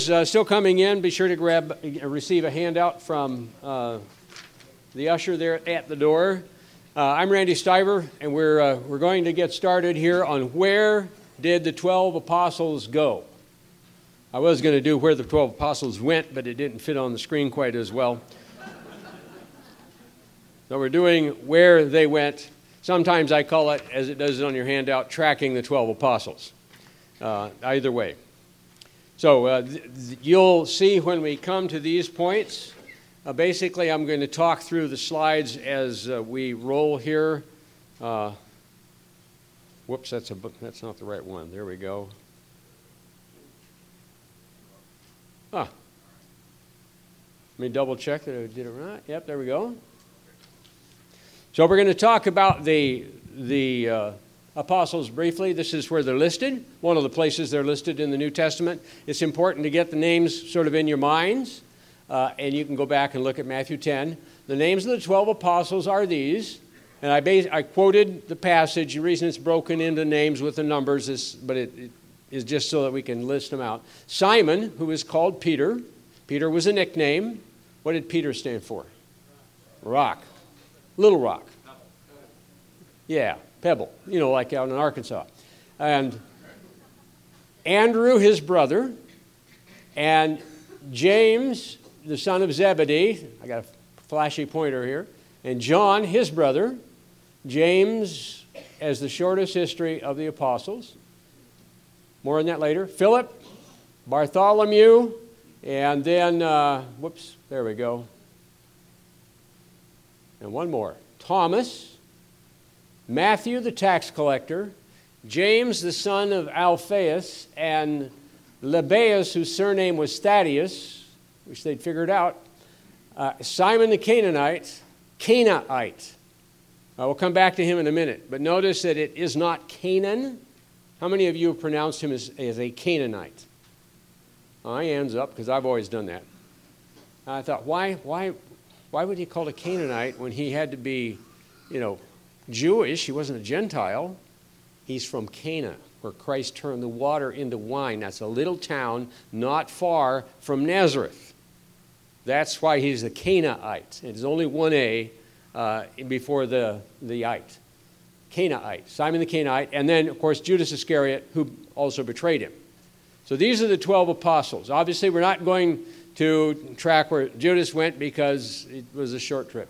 Still coming in, be sure to receive a handout from the usher there at the door. I'm Randy Stiver, and we're going to get started here on where did the 12 apostles go. I was going to do where the 12 apostles went, but it didn't fit on the screen quite as well. So we're doing where they went. Sometimes I call it, as it does on your handout, tracking the 12 apostles. Either way. So you'll see when we come to these points. Basically, I'm going to talk through the slides as we roll here. Whoops, that's not the right one. There we go. Let me double check that I did it right. Yep, there we go. So we're going to talk about the apostles briefly. This is where they're listed, one of the places they're listed in the New Testament. It's important to get the names sort of in your minds, and you can go back and look at Matthew 10. The names of the 12 apostles are these, and I quoted the passage. The reason it's broken into names with the numbers is, but it is just so that we can list them out. Simon, who is called Peter. Peter was a nickname. What did Peter stand for? Rock. Little Rock. Yeah, Pebble, like out in Arkansas. And Andrew, his brother, and James, the son of Zebedee. I got a flashy pointer here. And John, his brother. James, as the shortest history of the apostles. More on that later. Philip, Bartholomew, and then, there we go. And one more. Thomas, Matthew the tax collector, James the son of Alphaeus, and Lebbaeus, whose surname was Thaddeus, which they'd figured out, Simon the Canaanite. We'll come back to him in a minute, but notice that it is not Canaan. How many of you have pronounced him as a Canaanite? My hand's up because I've always done that. I thought, why would he call it a Canaanite when he had to be, Jewish? He wasn't a Gentile. He's from Cana, where Christ turned the water into wine. That's a little town not far from Nazareth. That's why he's a Canaanite. There's only one A before the ite. Canaanite, Simon the Canaanite, and then, of course, Judas Iscariot, who also betrayed him. So these are the 12 apostles. Obviously, we're not going to track where Judas went because it was a short trip.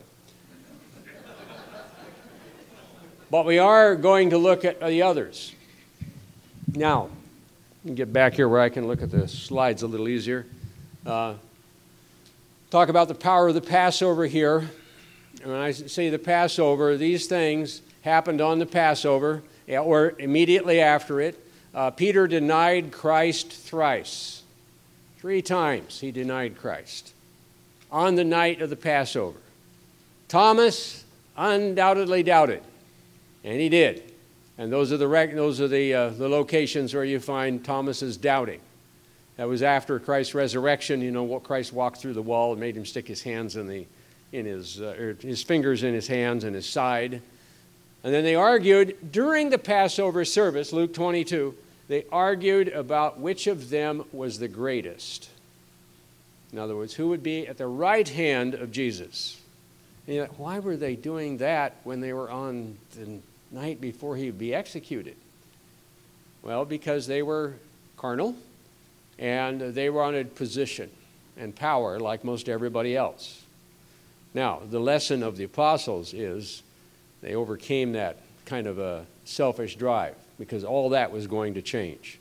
But we are going to look at the others. Now, let me get back here where I can look at the slides a little easier. Talk about the power of the Passover here. And when I say the Passover, these things happened on the Passover or immediately after it. Peter denied Christ thrice. 3 times he denied Christ on the night of the Passover. Thomas undoubtedly doubted, and he did. And those are the locations where you find Thomas's doubting. That was after Christ's resurrection. Christ walked through the wall and made him stick his hands his fingers in his hands and his side. And then they argued during the Passover service, Luke 22. They argued about which of them was the greatest. In other words, who would be at the right hand of Jesus? And why were they doing that when they were on the night before he would be executed? Well, because they were carnal, and they wanted position and power like most everybody else. Now, the lesson of the apostles is they overcame that kind of a selfish drive, because all that was going to change.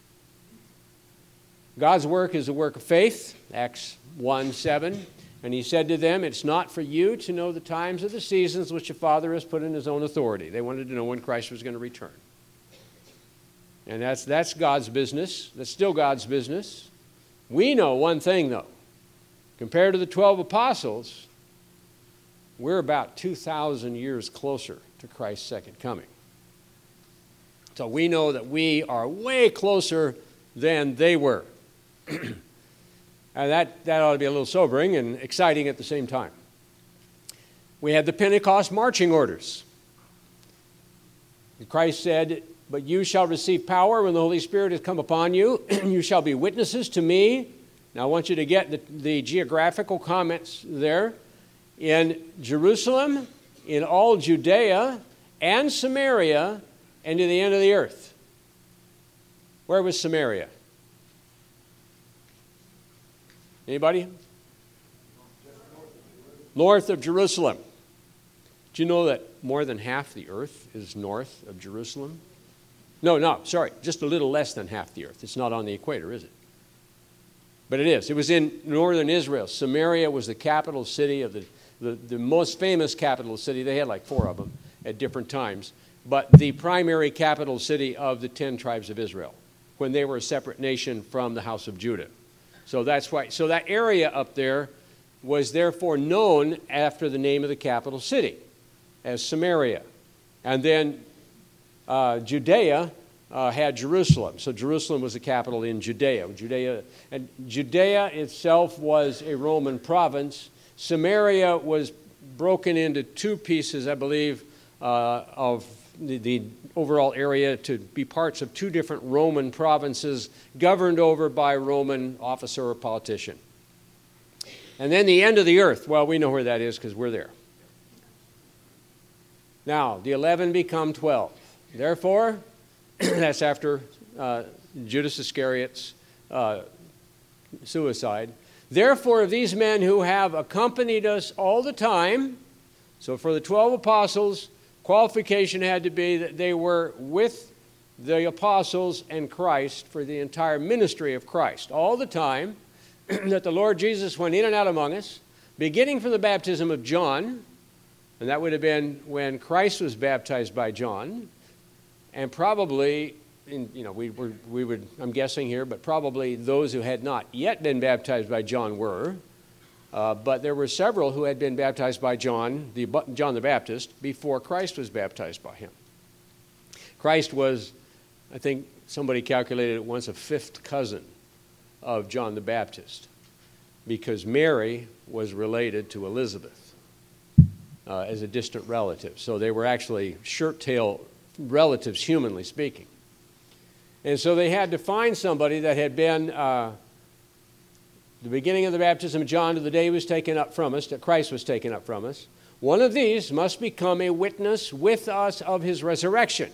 God's work is a work of faith, Acts 1:7. And he said to them, it's not for you to know the times or the seasons which the Father has put in his own authority. They wanted to know when Christ was going to return. And that's God's business. That's still God's business. We know one thing, though. Compared to the 12 apostles, we're about 2,000 years closer to Christ's second coming. So we know that we are way closer than they were. And that ought to be a little sobering and exciting at the same time. We had the Pentecost marching orders. Christ said, "But you shall receive power when the Holy Spirit has come upon you. You shall be witnesses to me Now I want you to get the geographical comments there. In Jerusalem, in all Judea and Samaria, and to the end of the earth. Where was Samaria? Anybody? North of Jerusalem. Do you know that more than half the earth is north of Jerusalem? No, sorry, just a little less than half the earth. It's not on the equator, is it? But it is. It was in northern Israel. Samaria was the capital city of the most famous capital city. They had like 4 of them at different times. But the primary capital city of the 10 tribes of Israel when they were a separate nation from the house of Judah. So that's why. So that area up there was therefore known after the name of the capital city as Samaria. And then Judea had Jerusalem. So Jerusalem was the capital in Judea. Judea itself was a Roman province. Samaria was broken into 2 pieces, I believe, of the overall area to be parts of 2 different Roman provinces governed over by a Roman officer or politician. And then the end of the earth. Well, we know where that is because we're there. Now, the 11 become 12. Therefore, that's after Judas Iscariot's suicide. Therefore, of these men who have accompanied us all the time, so for the 12 apostles, qualification had to be that they were with the apostles and Christ for the entire ministry of Christ. All the time that the Lord Jesus went in and out among us, beginning from the baptism of John, and that would have been when Christ was baptized by John, and probably, I'm guessing here, but probably those who had not yet been baptized by John were. But there were several who had been baptized by John the Baptist before Christ was baptized by him. Christ was, I think somebody calculated it once, a 5th cousin of John the Baptist, because Mary was related to Elizabeth as a distant relative. So they were actually shirt-tail relatives, humanly speaking. And so they had to find somebody that had been the beginning of the baptism of John to the day he was taken up from us, that Christ was taken up from us. One of these must become a witness with us of his resurrection.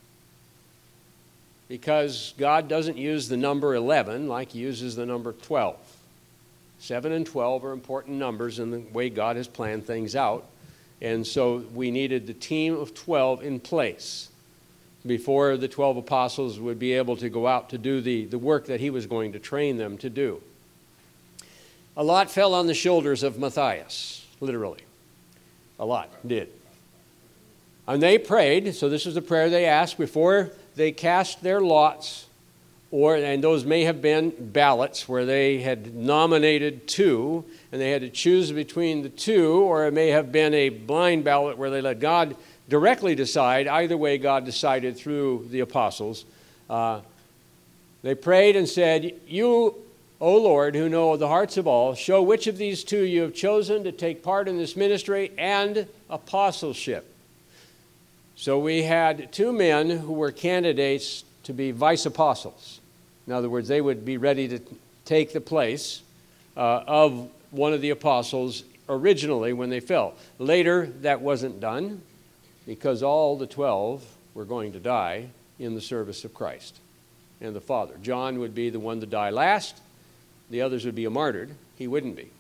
Because God doesn't use the number 11 like he uses the number 12. 7 and 12 are important numbers in the way God has planned things out. And so we needed the team of 12 in place before the 12 apostles would be able to go out to do the work that he was going to train them to do. A lot fell on the shoulders of Matthias, literally. A lot did. And they prayed, so this is the prayer they asked before they cast their lots, and those may have been ballots where they had nominated 2, and they had to choose between the 2, or it may have been a blind ballot where they let God directly decide. Either way, God decided through the apostles. They prayed and said, "You, O Lord, who know the hearts of all, show which of these 2 you have chosen to take part in this ministry and apostleship." So we had 2 men who were candidates to be vice apostles. In other words, they would be ready to take the place of one of the apostles originally when they fell. Later, that wasn't done because all the 12 were going to die in the service of Christ and the Father. John would be the one to die last. The others would be martyred. He wouldn't be.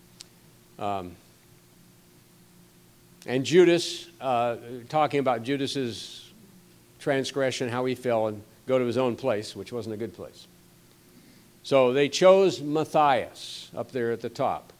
And Judas, talking about Judas's transgression, how he fell and go to his own place, which wasn't a good place. So they chose Matthias up there at the top.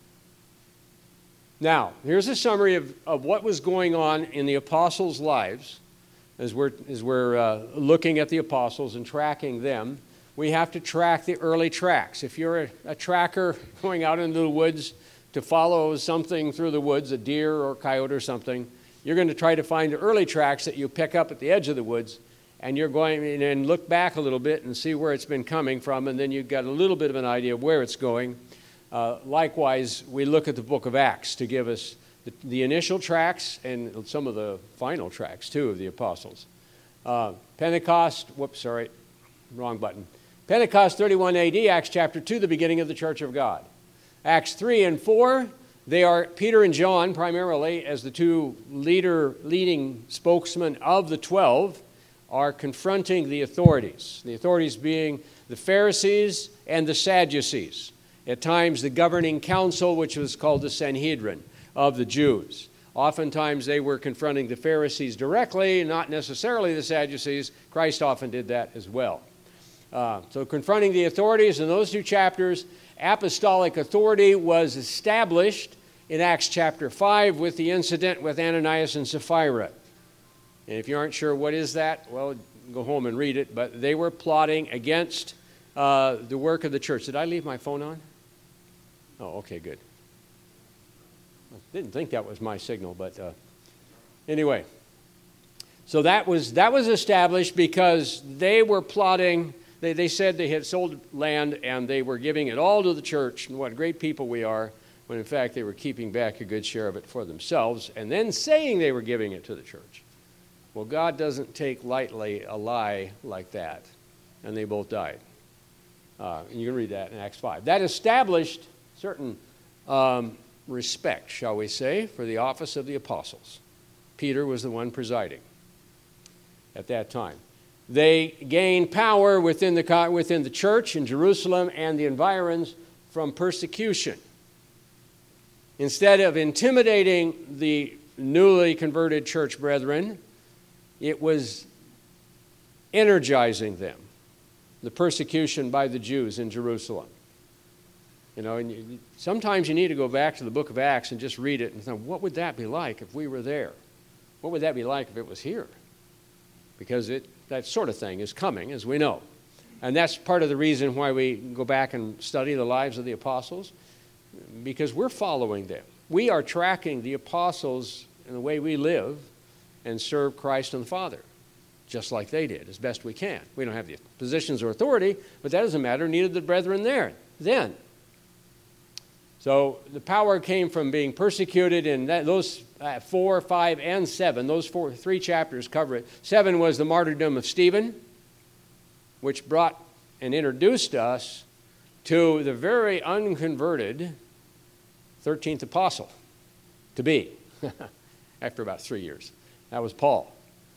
Now, here's a summary of what was going on in the apostles' lives as we're looking at the apostles and tracking them. We have to track the early tracks. If you're a tracker going out into the woods to follow something through the woods, a deer or coyote or something, you're going to try to find the early tracks that you pick up at the edge of the woods, and you're going and look back a little bit and see where it's been coming from, and then you've got a little bit of an idea of where it's going. Likewise, we look at the book of Acts to give us the initial tracks and some of the final tracks, too, of the apostles. Pentecost, wrong button. Pentecost 31 AD, Acts chapter 2, the beginning of the Church of God. Acts 3 and 4, they are Peter and John primarily as the two leading spokesmen of the 12 are confronting the authorities being the Pharisees and the Sadducees. At times the governing council, which was called the Sanhedrin of the Jews. Oftentimes they were confronting the Pharisees directly, not necessarily the Sadducees. Christ often did that as well. So confronting the authorities in those two chapters, apostolic authority was established in Acts chapter 5 with the incident with Ananias and Sapphira. And if you aren't sure what is that, well, go home and read it. But they were plotting against the work of the church. Did I leave my phone on? Oh, okay, good. I didn't think that was my signal, but anyway. So that was established because they were plotting. They said they had sold land and they were giving it all to the church, and what great people we are, when in fact they were keeping back a good share of it for themselves and then saying they were giving it to the church. Well, God doesn't take lightly a lie like that, and they both died. And you can read that in Acts 5. That established certain respect, shall we say, for the office of the apostles. Peter was the one presiding at that time. They gained power within the church in Jerusalem and the environs from persecution. Instead of intimidating the newly converted church brethren, it was energizing them, the persecution by the Jews in Jerusalem. And sometimes you need to go back to the book of Acts and just read it and think, what would that be like if we were there? What would that be like if it was here? Because that sort of thing is coming, as we know. And that's part of the reason why we go back and study the lives of the apostles, because we're following them. We are tracking the apostles in the way we live and serve Christ and the Father, just like they did, as best we can. We don't have the positions or authority, but that doesn't matter. Neither did the brethren there then. So the power came from being persecuted, and those 4, 5, and 7, those 3 chapters cover it. 7 was the martyrdom of Stephen, which brought and introduced us to the very unconverted 13th apostle to be after about 3 years. That was Paul.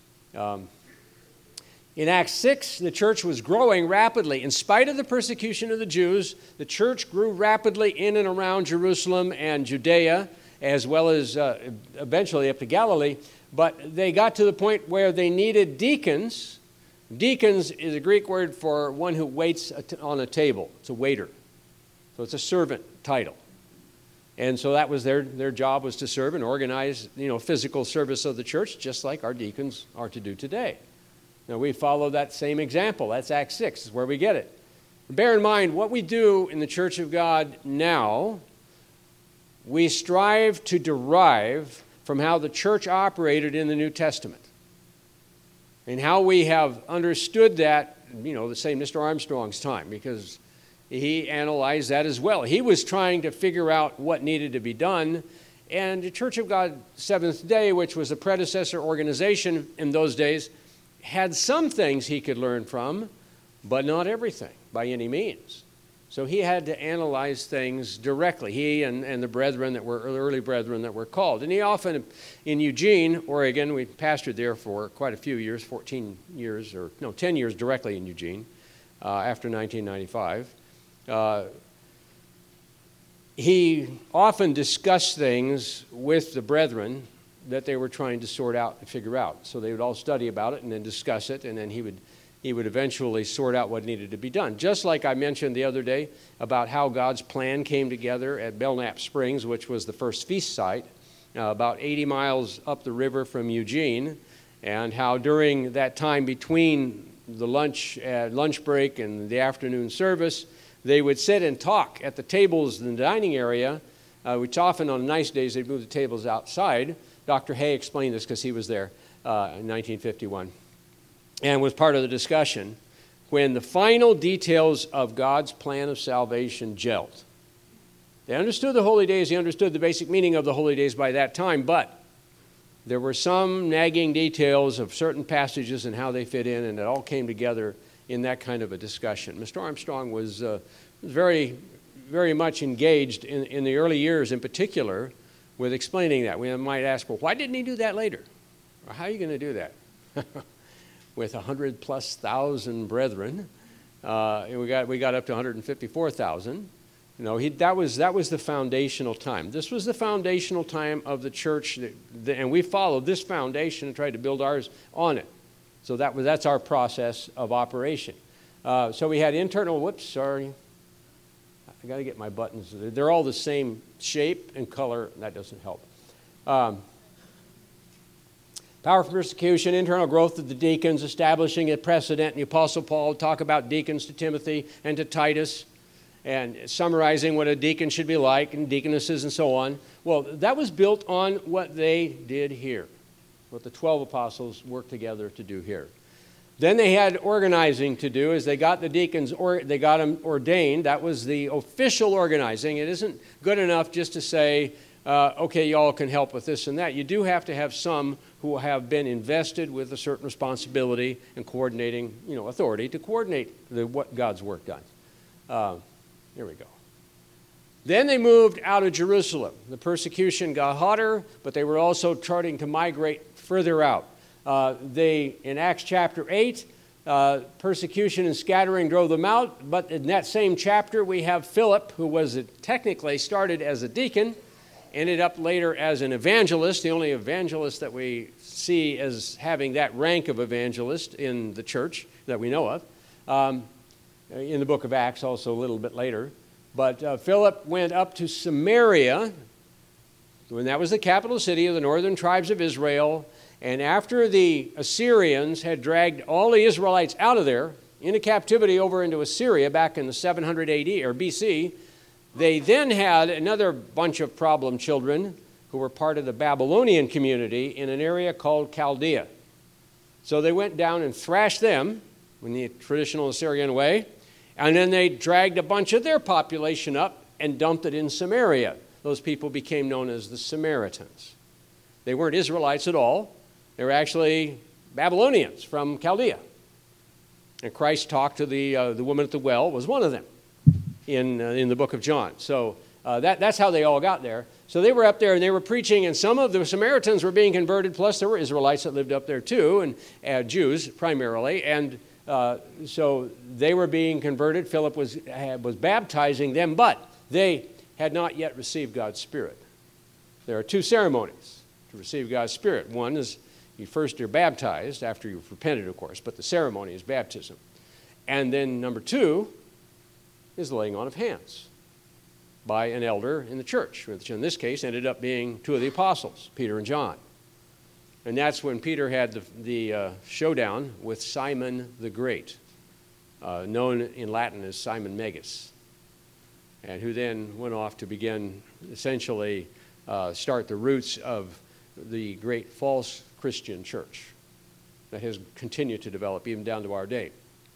In Acts 6, the church was growing rapidly. In spite of the persecution of the Jews, the church grew rapidly in and around Jerusalem and Judea, as well as eventually up to Galilee. But they got to the point where they needed deacons. Deacons is a Greek word for one who waits on a table. It's a waiter. So it's a servant title. And so that was their job, was to serve and organize, physical service of the church, just like our deacons are to do today. Now, we follow that same example. That's Acts 6, is where we get it. Bear in mind, what we do in the Church of God now, we strive to derive from how the church operated in the New Testament. And how we have understood that, the same Mr. Armstrong's time, because he analyzed that as well. He was trying to figure out what needed to be done. And the Church of God Seventh Day, which was a predecessor organization in those days, had some things he could learn from, but not everything by any means. So he had to analyze things directly, he and the brethren that were early brethren that were called. And he often, in Eugene, Oregon, we pastored there for quite a few years, 10 years directly in Eugene, after 1995. He often discussed things with the brethren that they were trying to sort out and figure out. So they would all study about it and then discuss it, and then he would eventually sort out what needed to be done. Just like I mentioned the other day about how God's plan came together at Belknap Springs, which was the first feast site, about 80 miles up the river from Eugene, and how during that time between the lunch break and the afternoon service, they would sit and talk at the tables in the dining area, which often on nice days they'd move the tables outside. Dr. Hay explained this because he was there in 1951 and was part of the discussion when the final details of God's plan of salvation gelled. They understood the holy days, they understood the basic meaning of the holy days by that time, but there were some nagging details of certain passages and how they fit in, and it all came together in that kind of a discussion. Mr. Armstrong was very, very much engaged in the early years in particular with explaining that. We might ask, well, why didn't he do that later? Or how are you going to do that? With 100,000+ brethren, we got up to 154,000. You know, that was the foundational time. This was the foundational time of the church, and we followed this foundation and tried to build ours on it. So that's our process of operation. So we had internal. Whoops, sorry. I got to get my buttons. They're all the same shape and color. That doesn't help. Powerful persecution, internal growth of the deacons, establishing a precedent. The Apostle Paul talked about deacons to Timothy and to Titus, and summarizing what a deacon should be like, and deaconesses and so on. Well, that was built on what they did here, what the 12 apostles worked together to do here. Then they had organizing to do as they got the deacons, they got them ordained. That was the official organizing. It isn't good enough just to say, okay, y'all can help with this and that. You do have to have some who have been invested with a certain responsibility and coordinating, authority to coordinate what God's work done. Here we go. Then they moved out of Jerusalem. The persecution got hotter, but they were also starting to migrate further out. In Acts chapter 8, persecution and scattering drove them out, but in that same chapter we have Philip, who was technically started as a deacon, ended up later as an evangelist, the only evangelist that we see as having that rank of evangelist in the church that we know of. In the book of Acts also a little bit later. But Philip went up to Samaria, when that was the capital city of the northern tribes of Israel, and after the Assyrians had dragged all the Israelites out of there into captivity over into Assyria back in the 700 AD or BC, they then had another bunch of problem children who were part of the Babylonian community in an area called Chaldea. So they went down and thrashed them in the traditional Assyrian way, and then they dragged a bunch of their population up and dumped it in Samaria. Those people became known as the Samaritans. They weren't Israelites at all. They were actually Babylonians from Chaldea. And Christ talked to the woman at the well, was one of them in the book of John. So that's how they all got there. So they were up there and they were preaching, and some of the Samaritans were being converted, plus there were Israelites that lived up there too, and Jews primarily. And so they were being converted. Philip was baptizing them, but they had not yet received God's Spirit. There are two ceremonies to receive God's Spirit. One is you're baptized after you've repented, of course, but the ceremony is baptism. And then number two is the laying on of hands by an elder in the church, which in this case ended up being two of the apostles, Peter and John. And that's when Peter had the showdown with Simon the Great, known in Latin as Simon Magus, and who then went off to begin essentially start the roots of the great false Christian church that has continued to develop even down to our day.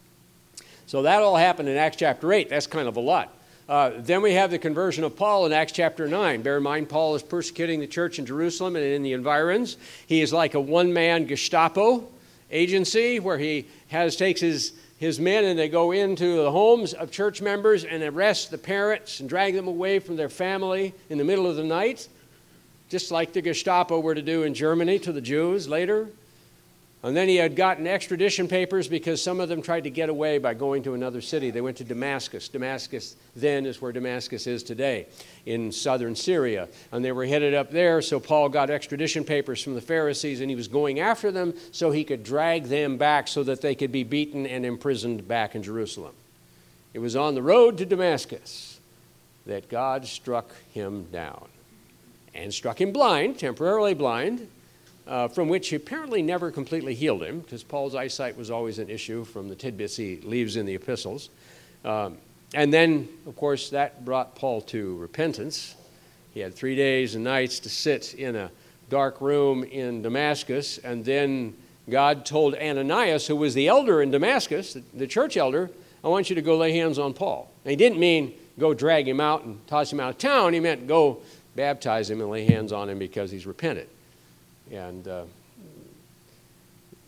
So that all happened in Acts chapter 8. That's kind of a lot. Then we have the conversion of Paul in Acts chapter 9. Bear in mind, Paul is persecuting the church in Jerusalem and in the environs. He is like a one-man Gestapo agency where he takes his men and they go into the homes of church members and arrest the parents and drag them away from their family in the middle of the night, just like the Gestapo were to do in Germany to the Jews later. And then he had gotten extradition papers because some of them tried to get away by going to another city. They went to Damascus. Damascus then is where Damascus is today in southern Syria. And they were headed up there, so Paul got extradition papers from the Pharisees, and he was going after them so he could drag them back so that they could be beaten and imprisoned back in Jerusalem. It was on the road to Damascus that God struck him down and struck him blind, temporarily blind, from which he apparently never completely healed him, because Paul's eyesight was always an issue from the tidbits he leaves in the epistles. And then, of course, that brought Paul to repentance. He had 3 days and nights to sit in a dark room in Damascus, and then God told Ananias, who was the elder in Damascus, the church elder, I want you to go lay hands on Paul. And he didn't mean go drag him out and toss him out of town. He meant go baptize him and lay hands on him because he's repented. And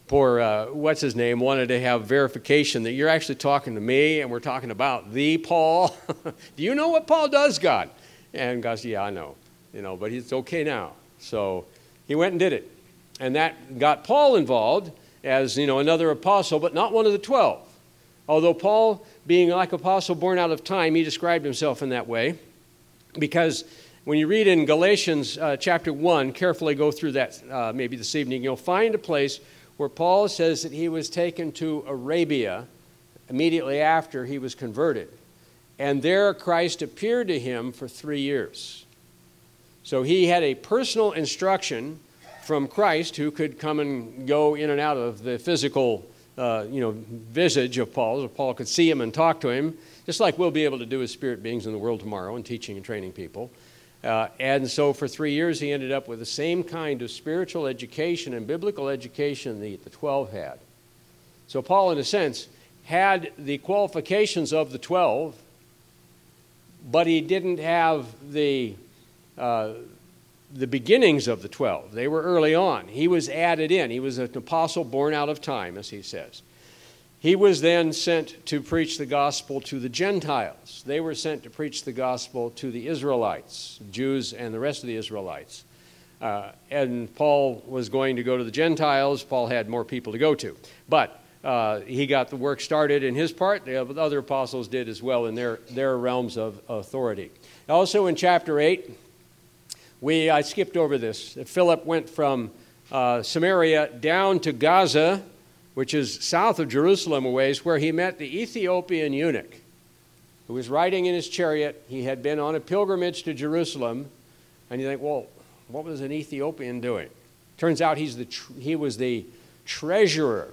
what's his name, wanted to have verification that you're actually talking to me and we're talking about the Paul. Do you know what Paul does, God? And God said, yeah, I know. But it's okay now. So he went and did it. And that got Paul involved as, another apostle, but not one of the 12. Although Paul, being like apostle born out of time, he described himself in that way. Because when you read in Galatians chapter 1, carefully go through that maybe this evening, you'll find a place where Paul says that he was taken to Arabia immediately after he was converted. And there Christ appeared to him for 3 years. So he had a personal instruction from Christ, who could come and go in and out of the physical visage of Paul, so Paul could see him and talk to him, just like we'll be able to do as spirit beings in the world tomorrow and teaching and training people. And so for 3 years he ended up with the same kind of spiritual education and biblical education that the 12 had. So Paul, in a sense, had the qualifications of the 12, but he didn't have the beginnings of the 12. They were early on. He was added in. He was an apostle born out of time, as he says. He was then sent to preach the gospel to the Gentiles. They were sent to preach the gospel to the Israelites, Jews and the rest of the Israelites. And Paul was going to go to the Gentiles. Paul had more people to go to. But he got the work started in his part. The other apostles did as well in their realms of authority. Also in chapter 8, I skipped over this. Philip went from Samaria down to Gaza, which is south of Jerusalem a ways, where he met the Ethiopian eunuch who was riding in his chariot. He had been on a pilgrimage to Jerusalem. And you think, well, what was an Ethiopian doing? Turns out he was the treasurer,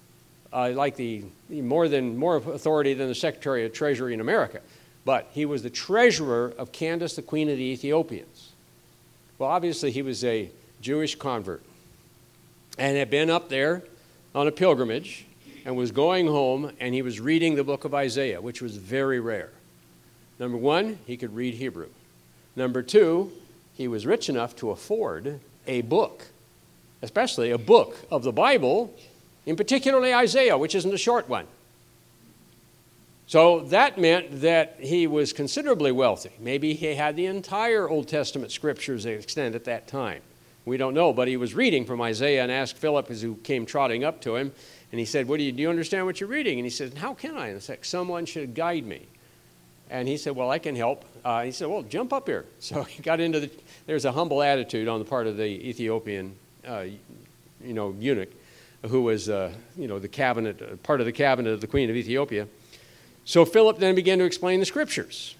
more authority than the Secretary of Treasury in America. But he was the treasurer of Candace, the queen of the Ethiopians. Well, obviously he was a Jewish convert and had been up there on a pilgrimage and was going home, and he was reading the book of Isaiah, which was very rare. Number one, he could read Hebrew. Number two, he was rich enough to afford a book, especially a book of the Bible, in particularly Isaiah, which isn't a short one. So that meant that he was considerably wealthy. Maybe he had the entire Old Testament scriptures extant at that time. We don't know, but he was reading from Isaiah and asked Philip, who came trotting up to him, and he said, do you understand what you're reading? And he said, how can I? And it's like, someone should guide me. And he said, well, I can help. He said, well, jump up here. So he got there's a humble attitude on the part of the Ethiopian, eunuch, who was, the cabinet, part of the cabinet of the queen of Ethiopia. So Philip then began to explain the scriptures.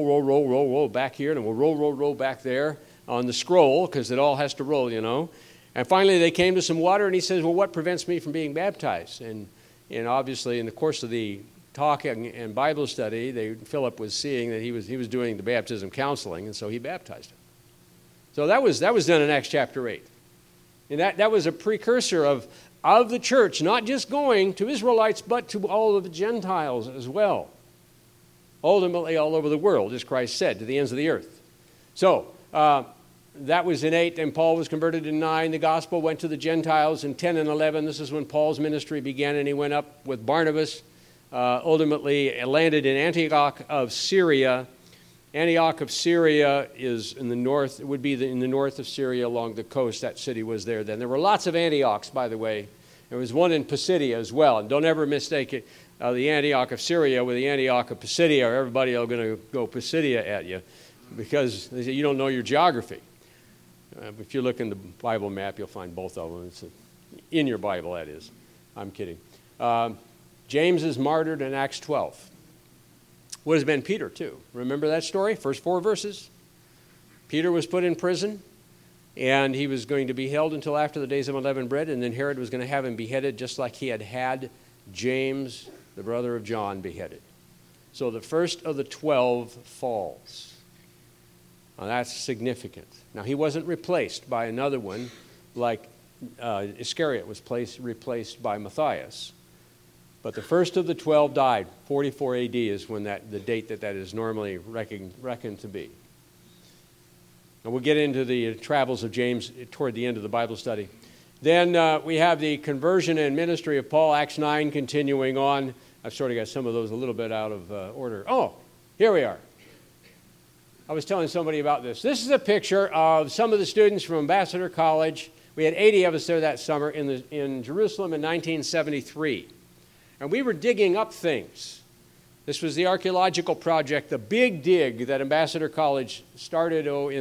Roll back here, and we'll roll back there on the scroll, because it all has to roll, And finally they came to some water, and he says, well, what prevents me from being baptized? And obviously in the course of the talking and Bible study, Philip was seeing that he was doing the baptism counseling, and so he baptized him. So that was done in Acts chapter 8. And that was a precursor of the church, not just going to Israelites, but to all of the Gentiles as well. Ultimately all over the world, as Christ said, to the ends of the earth. So that was in 8, and Paul was converted in 9. The gospel went to the Gentiles in 10 and 11. This is when Paul's ministry began, and he went up with Barnabas. Ultimately landed in Antioch of Syria. Antioch of Syria is in the north. It would be in the north of Syria along the coast. That city was there then. There were lots of Antiochs, by the way. There was one in Pisidia as well. And don't ever mistake it, the Antioch of Syria with the Antioch of Pisidia, or everybody is going to go Pisidia at you because you don't know your geography. If you look in the Bible map, you'll find both of them. It's in your Bible, that is. I'm kidding. James is martyred in Acts 12. Would have been Peter, too. Remember that story? First 4 verses. Peter was put in prison, and he was going to be held until after the days of unleavened bread, and then Herod was going to have him beheaded just like he had James, the brother of John, beheaded. So the first of the 12 falls. Now that's significant. Now he wasn't replaced by another one like Iscariot was replaced by Matthias. But the first of the 12 died. 44 AD is when the date that is normally reckoned to be. And we'll get into the travels of James toward the end of the Bible study. Then we have the conversion and ministry of Paul, Acts 9, continuing on. I've sort of got some of those a little bit out of order. Oh, here we are. I was telling somebody about this. This is a picture of some of the students from Ambassador College. We had 80 of us there that summer in Jerusalem in 1973. And we were digging up things. This was the archaeological project, the big dig that Ambassador College started in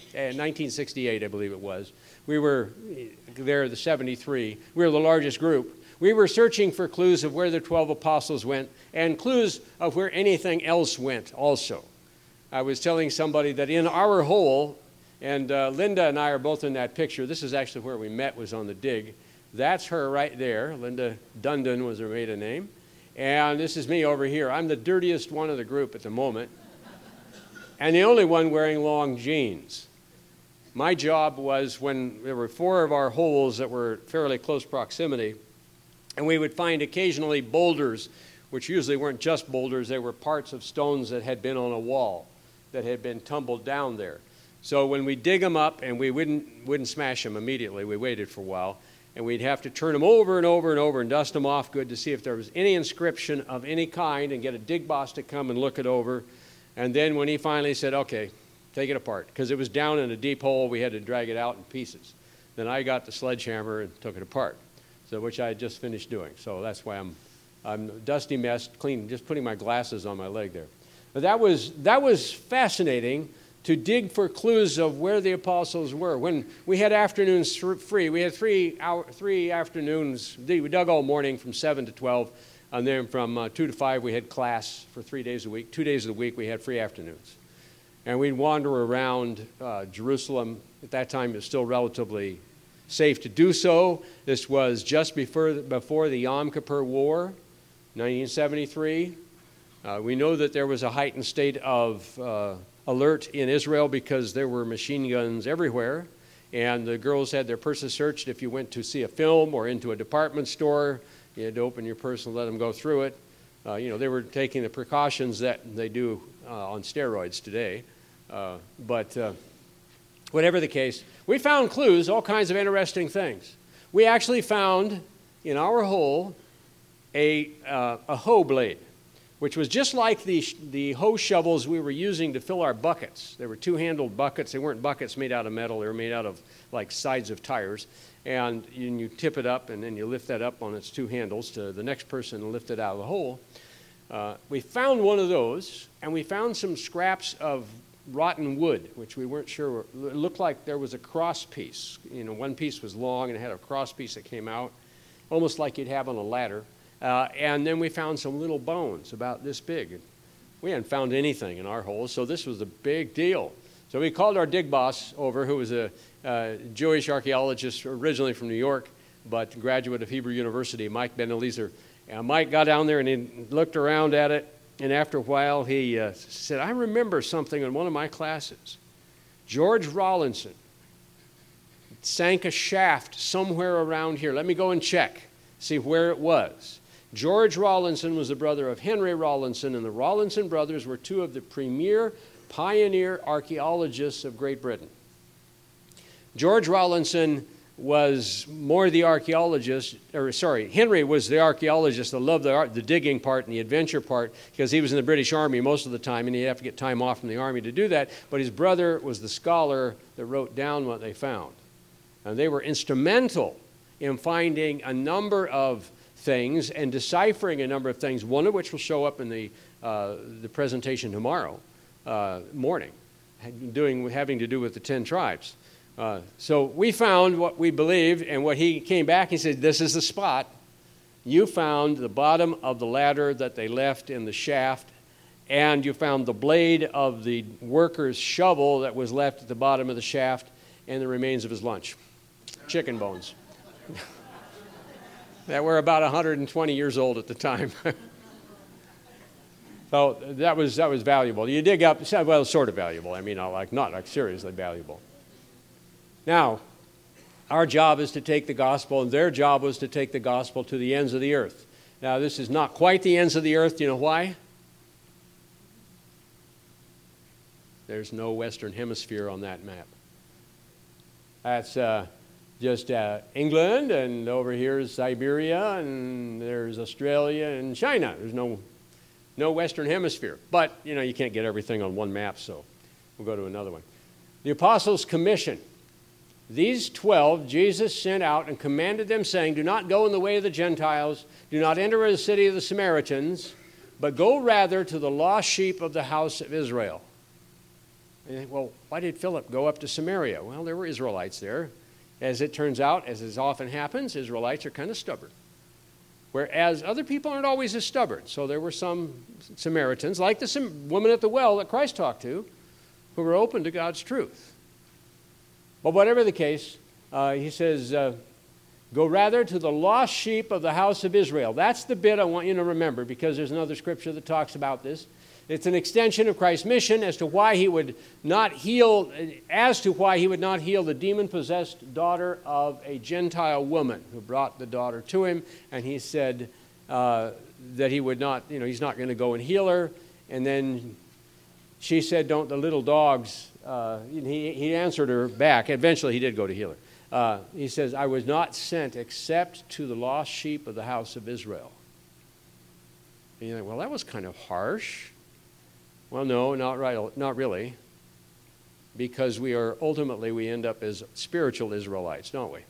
1968, I believe it was. We were there, the 73. We were the largest group. We were searching for clues of where the 12 apostles went and clues of where anything else went also. I was telling somebody that in our hole, and Linda and I are both in that picture. This is actually where we met, was on the dig. That's her right there. Linda Dundon was her maiden name. And this is me over here. I'm the dirtiest one of the group at the moment, and the only one wearing long jeans. My job was when there were 4 of our holes that were fairly close proximity, and we would find occasionally boulders, which usually weren't just boulders. They were parts of stones that had been on a wall, that had been tumbled down there. So when we dig them up, and we wouldn't smash them immediately, we waited for a while, and we'd have to turn them over and over and over and dust them off good to see if there was any inscription of any kind and get a dig boss to come and look it over. And then when he finally said, okay, take it apart, because it was down in a deep hole, we had to drag it out in pieces. Then I got the sledgehammer and took it apart, so which I had just finished doing. So that's why I'm dusty mess, clean, just putting my glasses on my leg there. But that was fascinating, to dig for clues of where the apostles were. When we had afternoons free, we had 3 afternoons. We dug all morning from 7 to 12, and then from 2 to 5 we had class for 3 days a week. 2 days of the week we had free afternoons. And we'd wander around Jerusalem. At that time it was still relatively safe to do so. This was just before the Yom Kippur War, 1973. We know that there was a heightened state of alert in Israel because there were machine guns everywhere, and the girls had their purses searched. If you went to see a film or into a department store, you had to open your purse and let them go through it. They were taking the precautions that they do on steroids today. But whatever the case, we found clues, all kinds of interesting things. We actually found in our hole a hoe blade, which was just like the hoe shovels we were using to fill our buckets. They were 2-handled buckets. They weren't buckets made out of metal. They were made out of like sides of tires. And you tip it up, and then you lift that up on its 2 handles to the next person and lift it out of the hole. We found one of those, and we found some scraps of rotten wood, which we weren't sure. It looked like there was a cross piece. One piece was long and it had a cross piece that came out, almost like you'd have on a ladder. And then we found some little bones about this big. We hadn't found anything in our hole, so this was a big deal. So we called our dig boss over, who was a Jewish archaeologist originally from New York, but graduate of Hebrew University, Mike Ben Eliezer. And Mike got down there and he looked around at it, and after a while he said, I remember something in one of my classes. George Rawlinson sank a shaft somewhere around here. Let me go and check, see where it was. George Rawlinson was the brother of Henry Rawlinson, and the Rawlinson brothers were 2 of the premier pioneer archaeologists of Great Britain. George Rawlinson was more the archaeologist, Henry was the archaeologist that loved the digging part and the adventure part, because he was in the British Army most of the time, and he'd have to get time off from the Army to do that. But his brother was the scholar that wrote down what they found. And they were instrumental in finding a number of things and deciphering a number of things, one of which will show up in the presentation tomorrow morning, having to do with the 10 tribes. So we found what we believed, and what he came back, he said, this is the spot. You found the bottom of the ladder that they left in the shaft, and you found the blade of the worker's shovel that was left at the bottom of the shaft, and the remains of his lunch, chicken bones. That were about 120 years old at the time. So that was valuable. You dig up, well, sort of valuable. I mean, not like seriously valuable. Now, our job is to take the gospel, and their job was to take the gospel to the ends of the earth. Now, this is not quite the ends of the earth. Do you know why? There's no Western Hemisphere on that map. That's just England, and over here is Siberia, and there's Australia and China. There's no Western Hemisphere. But, you can't get everything on one map, so we'll go to another one. The Apostles' Commission. These 12 Jesus sent out and commanded them, saying, do not go in the way of the Gentiles, do not enter the city of the Samaritans, but go rather to the lost sheep of the house of Israel. And you think, well, why did Philip go up to Samaria? Well, there were Israelites there. As it turns out, as often happens, Israelites are kind of stubborn. Whereas other people aren't always as stubborn. So there were some Samaritans, like the woman at the well that Christ talked to, who were open to God's truth. But whatever the case, he says, go rather to the lost sheep of the house of Israel. That's the bit I want you to remember, because there's another scripture that talks about this. It's an extension of Christ's mission as to why he would not heal the demon-possessed daughter of a Gentile woman who brought the daughter to him, and he said that he would not, he's not going to go and heal her. And then she said, don't the little dogs, he answered her back. Eventually he did go to heal her. He says, I was not sent except to the lost sheep of the house of Israel. And you're like, well, that was kind of harsh. Well, no, not really. Because we end up as spiritual Israelites, don't we?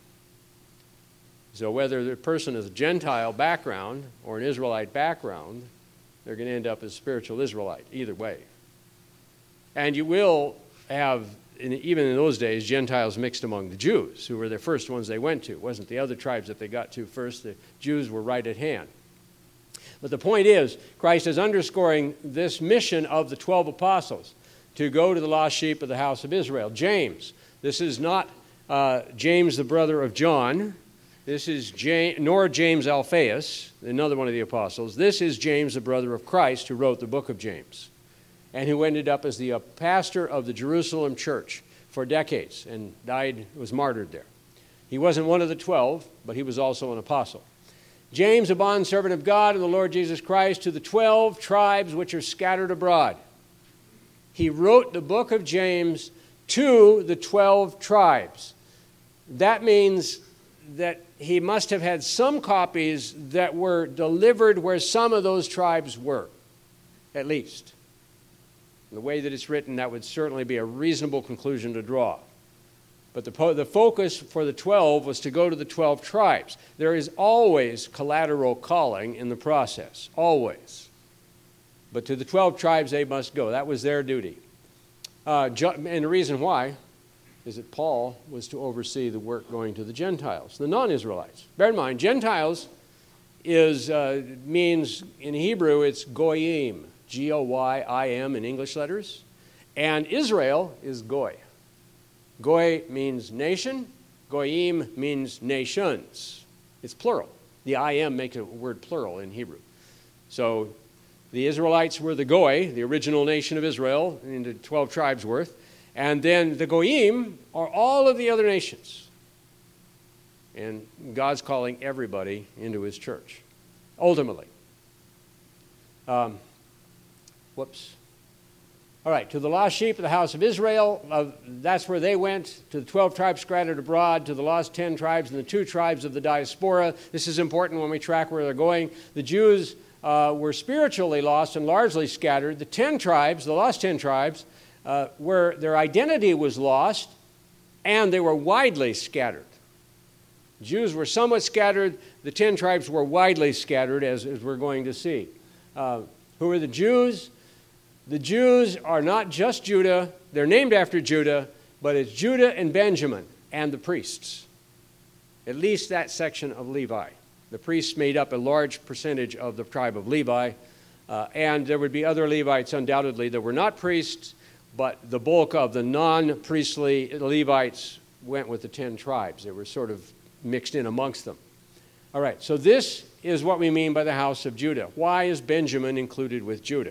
So whether the person is a Gentile background or an Israelite background, they're going to end up as spiritual Israelite, either way. And you will have, even in those days, Gentiles mixed among the Jews, who were the first ones they went to. It wasn't the other tribes that they got to first. The Jews were right at hand. But the point is, Christ is underscoring this mission of the 12 apostles to go to the lost sheep of the house of Israel. James, this is not James, the brother of John. This is nor James Alphaeus, another one of the apostles. This is James, the brother of Christ, who wrote the book of James, and who ended up as the pastor of the Jerusalem church for decades and was martyred there. He wasn't one of the 12, but he was also an apostle. James, a bondservant of God and the Lord Jesus Christ, to the 12 tribes which are scattered abroad. He wrote the book of James to the 12 tribes. That means that he must have had some copies that were delivered where some of those tribes were, at least. The way that it's written, that would certainly be a reasonable conclusion to draw. But the focus for the 12 was to go to the 12 tribes. There is always collateral calling in the process, always. But to the 12 tribes, they must go. That was their duty. And the reason why is that Paul was to oversee the work going to the Gentiles, the non-Israelites. Bear in mind, Gentiles means, in Hebrew, it's goyim, G-O-Y-I-M in English letters. And Israel is goy. Goy means nation. Goyim means nations. It's plural. The I-M makes a word plural in Hebrew. So the Israelites were the goy, the original nation of Israel, into 12 tribes worth. And then the goyim are all of the other nations. And God's calling everybody into his church, ultimately. All right, to the lost sheep of the house of Israel, that's where they went, to the 12 tribes scattered abroad, to the lost 10 tribes and the 2 tribes of the diaspora. This is important when we track where they're going. The Jews were spiritually lost and largely scattered. The 10 tribes, the lost 10 tribes, where their identity was lost and they were widely scattered. Jews were somewhat scattered. The 10 tribes were widely scattered, as we're going to see. Who are the Jews? The Jews are not just Judah. They're named after Judah, but it's Judah and Benjamin and the priests. At least that section of Levi. The priests made up a large percentage of the tribe of Levi, and there would be other Levites undoubtedly that were not priests, but the bulk of the non-priestly Levites went with the 10 tribes. They were sort of mixed in amongst them. All right, so this is what we mean by the house of Judah. Why is Benjamin included with Judah?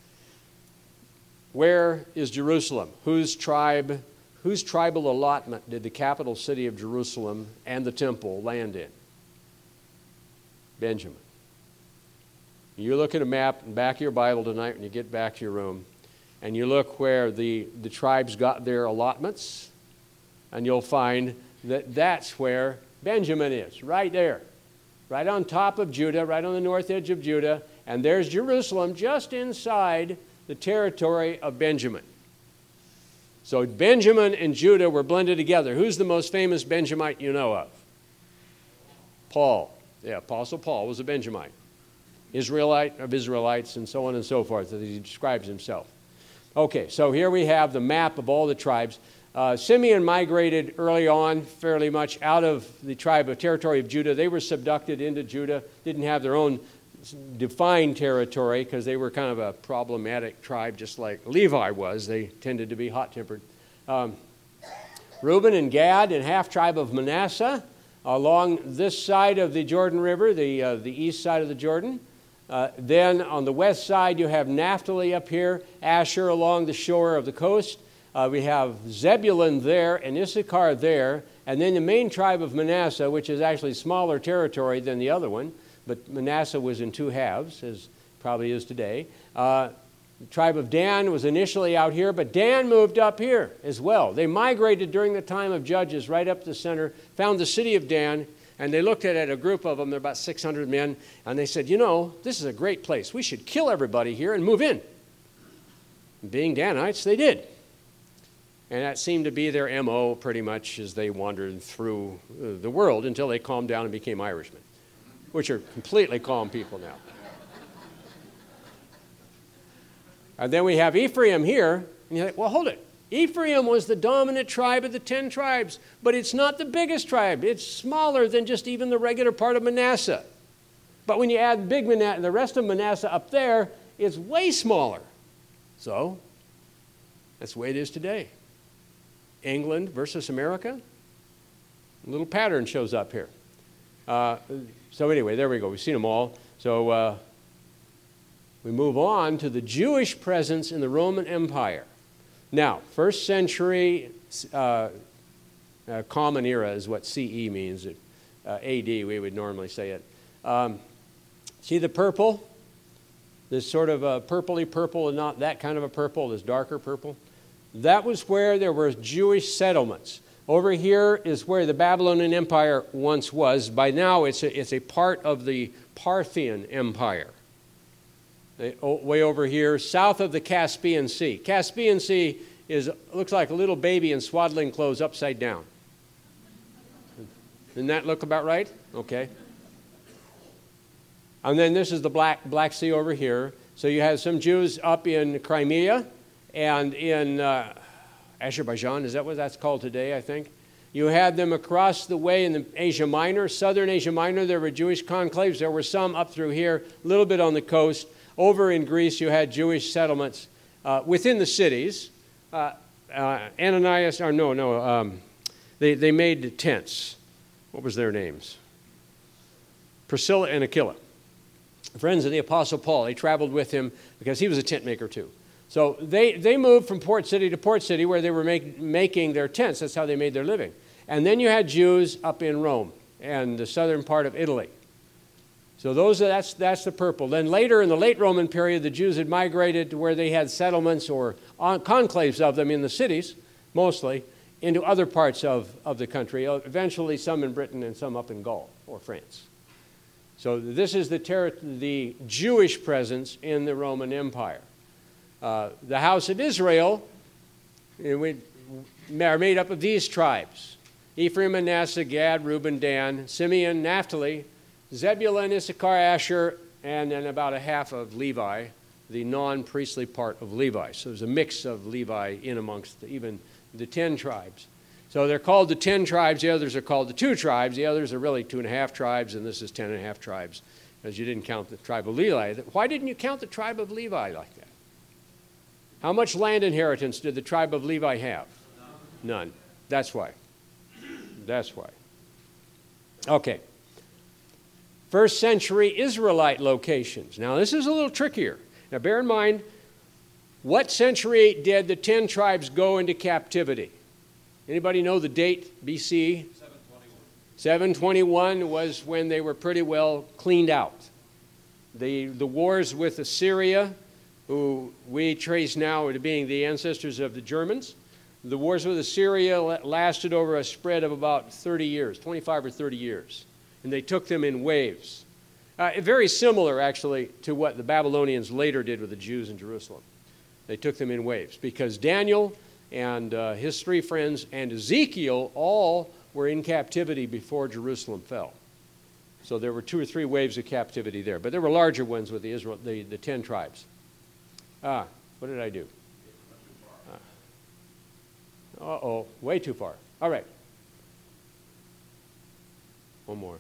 Where is Jerusalem? Whose tribal allotment did the capital city of Jerusalem and the temple land in? Benjamin. You look at a map in the back of your Bible tonight when you get back to your room, and you look where the tribes got their allotments, and you'll find that's where Benjamin is, right there. Right on top of Judah, right on the north edge of Judah. And there's Jerusalem just inside the territory of Benjamin. So Benjamin and Judah were blended together. Who's the most famous Benjamite you know of? Paul. Yeah, Apostle Paul was a Benjamite. Israelite of Israelites, and so on and so forth, as he describes himself. Okay, so here we have the map of all the tribes. Simeon migrated early on fairly much out of the territory of Judah. They were subducted into Judah, didn't have their own defined territory because they were kind of a problematic tribe, just like Levi was. They tended to be hot-tempered. Reuben and Gad and half-tribe of Manasseh along this side of the Jordan River, the east side of the Jordan. Then on the west side, you have Naphtali up here, Asher along the shore of the coast. We have Zebulun there and Issachar there, and then the main tribe of Manasseh, which is actually smaller territory than the other one, but Manasseh was in two halves, as probably is today. The tribe of Dan was initially out here, but Dan moved up here as well. They migrated during the time of Judges right up the center, found the city of Dan, and they looked at it, a group of them, they're about 600 men, and they said, this is a great place. We should kill everybody here and move in. And being Danites, they did. And that seemed to be their M.O. pretty much as they wandered through the world until they calmed down and became Irishmen, which are completely calm people now. And then we have Ephraim here, and you're like, well, hold it. Ephraim was the dominant tribe of the 10 tribes, but it's not the biggest tribe. It's smaller than just even the regular part of Manasseh. But when you add big Manasseh, the rest of Manasseh up there, it's way smaller. So that's the way it is today. England versus America, a little pattern shows up here. So anyway, there we go. We've seen them all. So we move on to the Jewish presence in the Roman Empire. Now, first century common era is what CE means. AD, we would normally say it. See the purple? This sort of purpley purple and not that kind of a purple, this darker purple. That was where there were Jewish settlements. Over here is where the Babylonian Empire once was. By now, it's a part of the Parthian Empire. Way over here, south of the Caspian Sea. Caspian Sea looks like a little baby in swaddling clothes upside down. Doesn't that look about right? Okay. And then this is the Black Sea over here. So you have some Jews up in Crimea and in Azerbaijan, is that what that's called today, I think? You had them across the way in the Asia Minor, southern Asia Minor. There were Jewish conclaves. There were some up through here, a little bit on the coast. Over in Greece, you had Jewish settlements within the cities. They made tents. What was their names? Priscilla and Aquila. Friends of the Apostle Paul. They traveled with him because he was a tent maker too. So they moved from port city to port city where they were making their tents. That's how they made their living. And then you had Jews up in Rome and the southern part of Italy. So that's the purple. Then later in the late Roman period, the Jews had migrated to where they had settlements or conclaves of them in the cities, mostly, into other parts of the country, eventually some in Britain and some up in Gaul or France. So this is the Jewish presence in the Roman Empire. The house of Israel are made up of these tribes: Ephraim, Manasseh, Gad, Reuben, Dan, Simeon, Naphtali, Zebulun, Issachar, Asher, and then about a half of Levi, the non-priestly part of Levi. So there's a mix of Levi in amongst even the 10 tribes. So they're called the 10 tribes. The others are called the 2 tribes. The others are really 2.5 tribes, and this is 10.5 tribes, because you didn't count the tribe of Levi. Why didn't you count the tribe of Levi like that? How much land inheritance did the tribe of Levi have? None. That's why. That's why. Okay. First century Israelite locations. Now, this is a little trickier. Now, bear in mind, what century did the 10 tribes go into captivity? Anybody know the date, BC? 721. 721 was when they were pretty well cleaned out. The wars with Assyria, who we trace now to being the ancestors of the Germans, The wars with Assyria lasted over a spread of about 30 years, 25 or 30 years. And they took them in waves. Very similar, actually, to what the Babylonians later did with the Jews in Jerusalem. They took them in waves because Daniel and his three friends and Ezekiel all were in captivity before Jerusalem fell. So there were 2 or 3 waves of captivity there. But there were larger ones with the 10 tribes. What did I do? Uh-oh, way too far. All right. One more.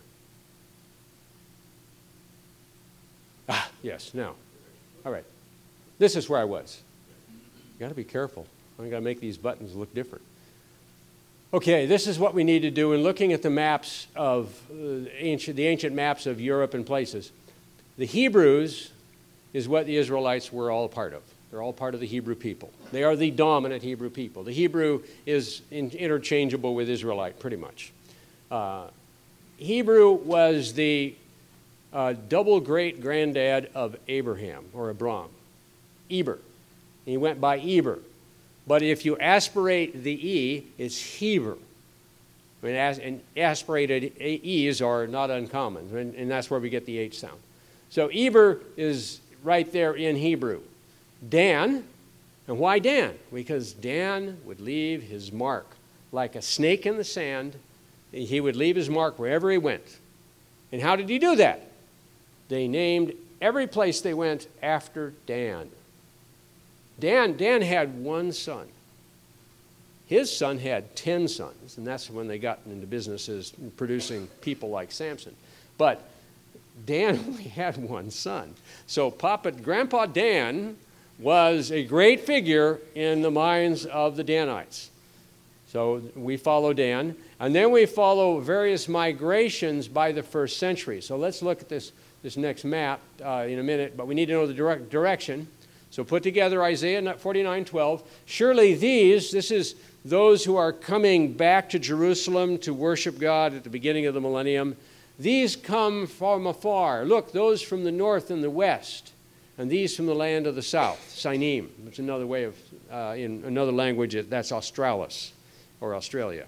Yes, now. All right. This is where I was. You got to be careful. I got to make these buttons look different. Okay, this is what we need to do in looking at the maps of the ancient maps of Europe and places. The Hebrews is what the Israelites were all a part of. They're all part of the Hebrew people. They are the dominant Hebrew people. The Hebrew is interchangeable with Israelite, pretty much. Hebrew was the double great-granddad of Abraham, or Abram, Eber. He went by Eber. But if you aspirate the E, it's Heber. And aspirated E's are not uncommon, and that's where we get the H sound. So Eber is right there in Hebrew. Dan, and why Dan? Because Dan would leave his mark. Like a snake in the sand, he would leave his mark wherever he went. And how did he do that? They named every place they went after Dan. Dan had one son. His son had 10 sons, and that's when they got into businesses producing people like Samson. But Dan only had one son. So Grandpa Dan was a great figure in the minds of the Danites. So we follow Dan. And then we follow various migrations by the first century. So let's look at this next map in a minute, but we need to know the direction. So put together Isaiah 49:12. Surely this is those who are coming back to Jerusalem to worship God at the beginning of the millennium. These come from afar. Look, those from the north and the west, and these from the land of the south, Sinim. It's another way of, in another language, that's Australis, or Australia.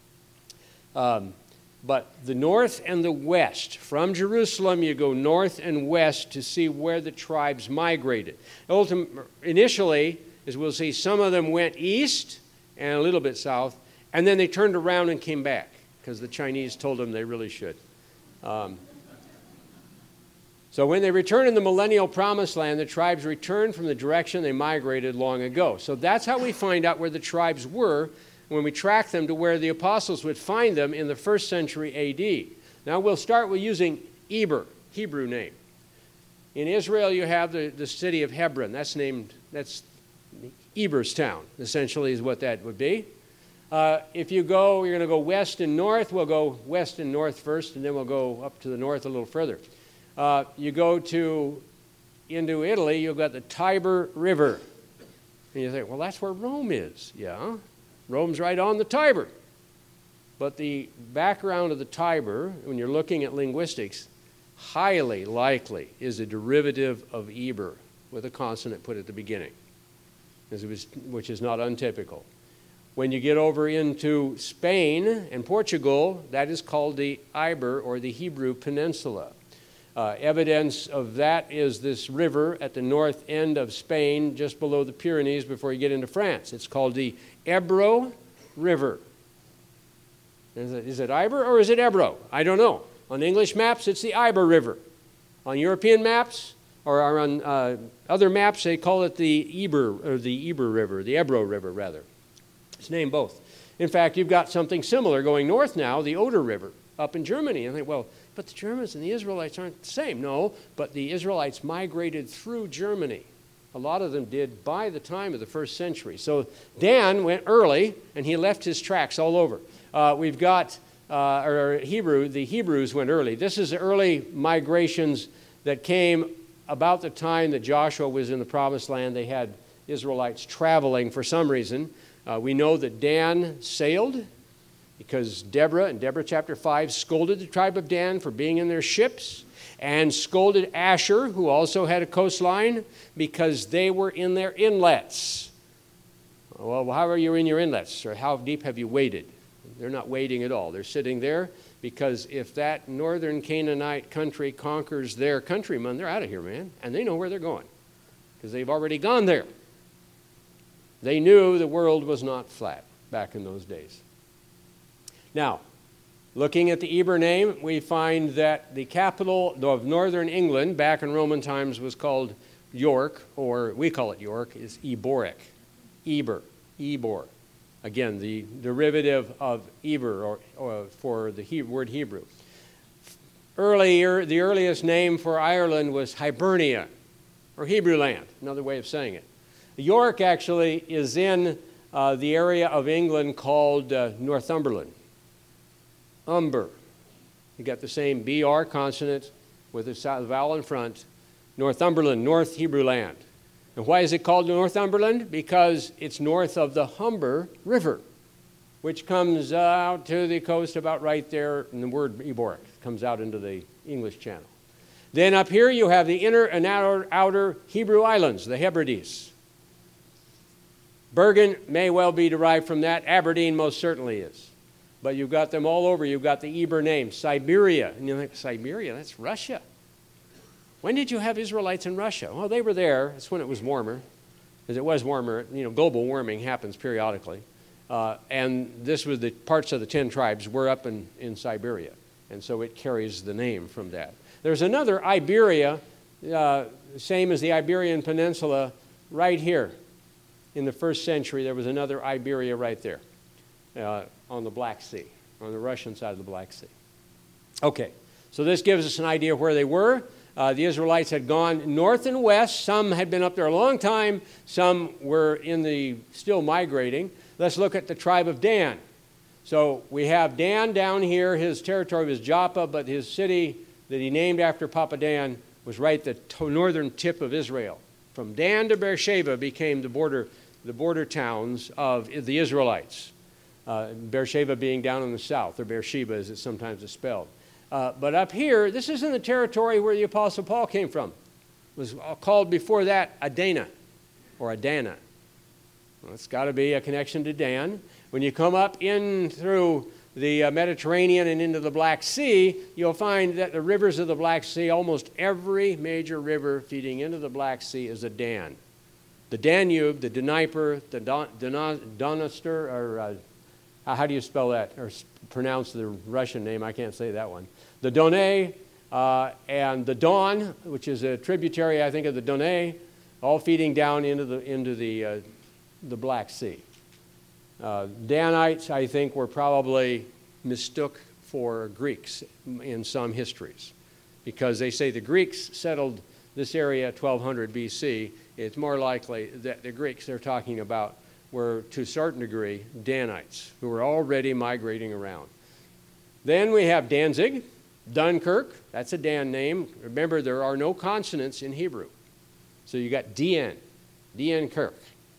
But the north and the west, from Jerusalem you go north and west to see where the tribes migrated. Initially, as we'll see, some of them went east and a little bit south, and then they turned around and came back because the Chinese told them they really should. So when they returned in the millennial promised land, the tribes returned from the direction they migrated long ago. So that's how we find out where the tribes were when we track them to where the apostles would find them in the 1st century A.D. Now we'll start with using Eber, Hebrew name. In Israel you have the city of Hebron. That's Eber's town, essentially is what that would be. If you're going to go west and north, we'll go west and north first, and then we'll go up to the north a little further. You go into Italy, you've got the Tiber River. And you think, well, that's where Rome is. Yeah, Rome's right on the Tiber. But the background of the Tiber, when you're looking at linguistics, highly likely is a derivative of Eber with a consonant put at the beginning, which is not untypical. When you get over into Spain and Portugal, that is called the Iber, or the Hebrew Peninsula. Evidence of that is this river at the north end of Spain, just below the Pyrenees before you get into France. It's called the Ebro River. Is it Iber or is it Ebro? I don't know. On English maps, it's the Iber River. On European maps, or on other maps, they call it the Ebro River, the Ebro River, rather. It's named both. In fact, you've got something similar going north now, the Oder River, up in Germany. And I think, well, but the Germans and the Israelites aren't the same. No, but the Israelites migrated through Germany. A lot of them did by the time of the 1st century. So Dan went early, and he left his tracks all over. We've got, the Hebrews went early. This is the early migrations that came about the time that Joshua was in the Promised Land. They had Israelites traveling for some reason. We know that Dan sailed because Deborah, in Deborah chapter 5, scolded the tribe of Dan for being in their ships, and scolded Asher, who also had a coastline, because they were in their inlets. Well, how are you in your inlets? Or how deep have you waded? They're not wading at all. They're sitting there because if that northern Canaanite country conquers their countrymen, they're out of here, man. And they know where they're going because they've already gone there. They knew the world was not flat back in those days. Now, looking at the Eber name, we find that the capital of northern England back in Roman times was called York, or we call it York, is Eboric. Ebor. Again, the derivative of Eber, or for the word Hebrew. Earlier, the earliest name for Ireland was Hibernia, or Hebrew land, another way of saying it. York actually is in the area of England called Northumberland. Umber. You got the same BR consonant with a vowel in front. Northumberland, North Hebrew land. And why is it called Northumberland? Because it's north of the Humber River, which comes out to the coast about right there, and the word Eboric comes out into the English Channel. Then up here you have the inner and outer Hebrew islands, the Hebrides. Bergen may well be derived from that. Aberdeen most certainly is. But you've got them all over. You've got the Eber name, Siberia. And you think, Siberia, that's Russia. When did you have Israelites in Russia? Well, they were there. That's when it was warmer. As it was warmer, global warming happens periodically. And this was the parts of the 10 tribes were up in Siberia. And so it carries the name from that. There's another Iberia, same as the Iberian Peninsula, right here. In the first century, there was another Iberia right there on the Black Sea, on the Russian side of the Black Sea. Okay, so this gives us an idea of where they were. The Israelites had gone north and west. Some had been up there a long time. Some were still migrating. Let's look at the tribe of Dan. So we have Dan down here. His territory was Joppa, but his city that he named after Papa Dan was right at the northern tip of Israel. From Dan to Beersheba became the border towns of the Israelites. Beersheba being down in the south, or Beersheba as it sometimes is spelled. But up here, this is in the territory where the Apostle Paul came from. It was called before that Adana, or Adana. Well, it's got to be a connection to Dan. When you come up in through the Mediterranean and into the Black Sea, you'll find that the rivers of the Black Sea, almost every major river feeding into the Black Sea is a Dan. The Danube, the Dnieper, the Donaster, or how do you spell that, or pronounce the Russian name? I can't say that one. The Done and the Don, which is a tributary, I think, of the Done, all feeding down into the Black Sea. Danites, I think, were probably mistook for Greeks in some histories, because they say the Greeks settled this area at 1200 BC. It's more likely that the Greeks they're talking about were, to a certain degree, Danites, who were already migrating around. Then we have Danzig, Dunkirk. That's a Dan name. Remember, there are no consonants in Hebrew. So you got DN, Kirk.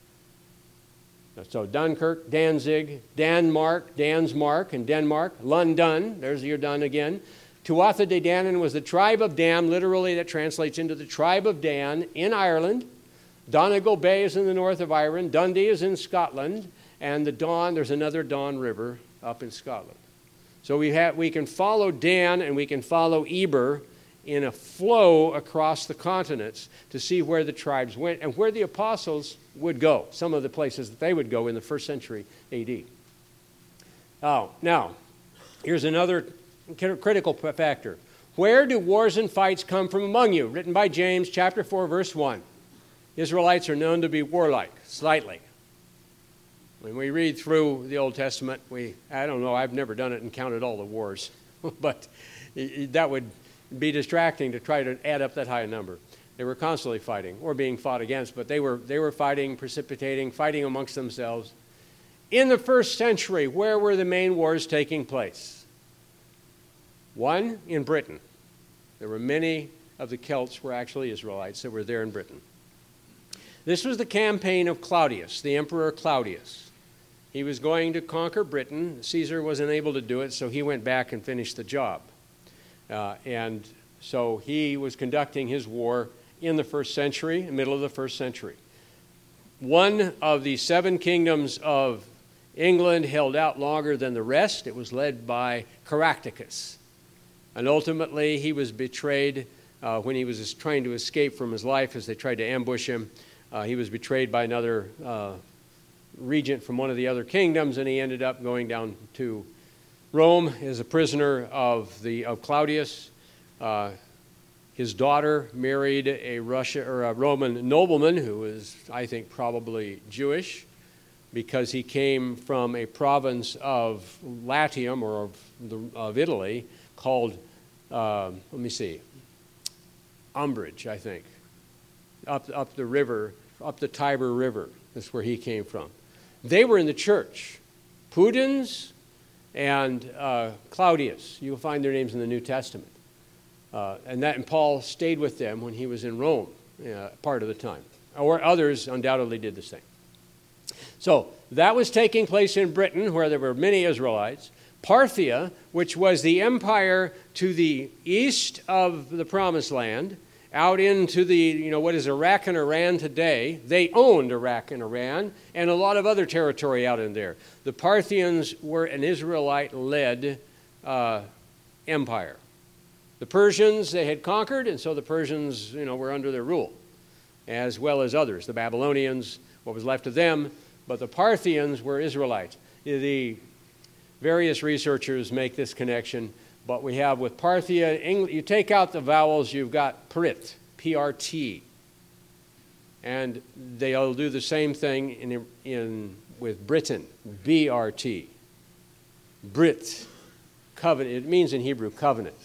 So Dunkirk, Danzig, Danmark, Dansmark, and Denmark. London, there's your Dun again. Tuatha De Danann was the tribe of Dan, literally that translates into the tribe of Dan in Ireland. Donegal Bay is in the north of Ireland. Dundee is in Scotland. And the Don, there's another Don River up in Scotland. So we can follow Dan and we can follow Eber in a flow across the continents to see where the tribes went and where the apostles would go, some of the places that they would go in the first century AD. Oh, now, here's another critical factor. Where do wars and fights come from among you? Written by James, chapter 4, verse 1. Israelites are known to be warlike, slightly. When we read through the Old Testament, I don't know, I've never done it and counted all the wars, but that would be distracting to try to add up that high a number. They were constantly fighting or being fought against, but they were fighting, fighting amongst themselves. In the first century, where were the main wars taking place? One, in Britain. There were many of the Celts were actually Israelites that were there in Britain. This was the campaign of Claudius, the Emperor Claudius. He was going to conquer Britain. Caesar wasn't able to do it, so he went back and finished the job. And so he was conducting his war in the first century, middle of the first century. One of the 7 kingdoms of England held out longer than the rest. It was led by Caractacus. And ultimately, he was betrayed when he was trying to escape from his life as they tried to ambush him. He was betrayed by another regent from one of the other kingdoms, and he ended up going down to Rome as a prisoner of Claudius. His daughter married a Roman nobleman who was, I think, probably Jewish, because he came from a province of Latium, or of Italy, called, Umbrage, I think, up the river, up the Tiber River. That's where he came from. They were in the church. Pudens and Claudius. You'll find their names in the New Testament. And Paul stayed with them when he was in Rome part of the time. Or others undoubtedly did the same. So that was taking place in Britain, where there were many Israelites. Parthia, which was the empire to the east of the Promised Land, out into what is Iraq and Iran today. They owned Iraq and Iran and a lot of other territory out in there. The Parthians were an Israelite-led empire. The Persians they had conquered, and so the Persians were under their rule, as well as others. The Babylonians, what was left of them, but the Parthians were Israelites. The various researchers make this connection. But we have with Parthia, you take out the vowels, you've got Prit, P-R-T. And they'll do the same thing with Britain, B-R-T. Brit, covenant. It means in Hebrew covenant.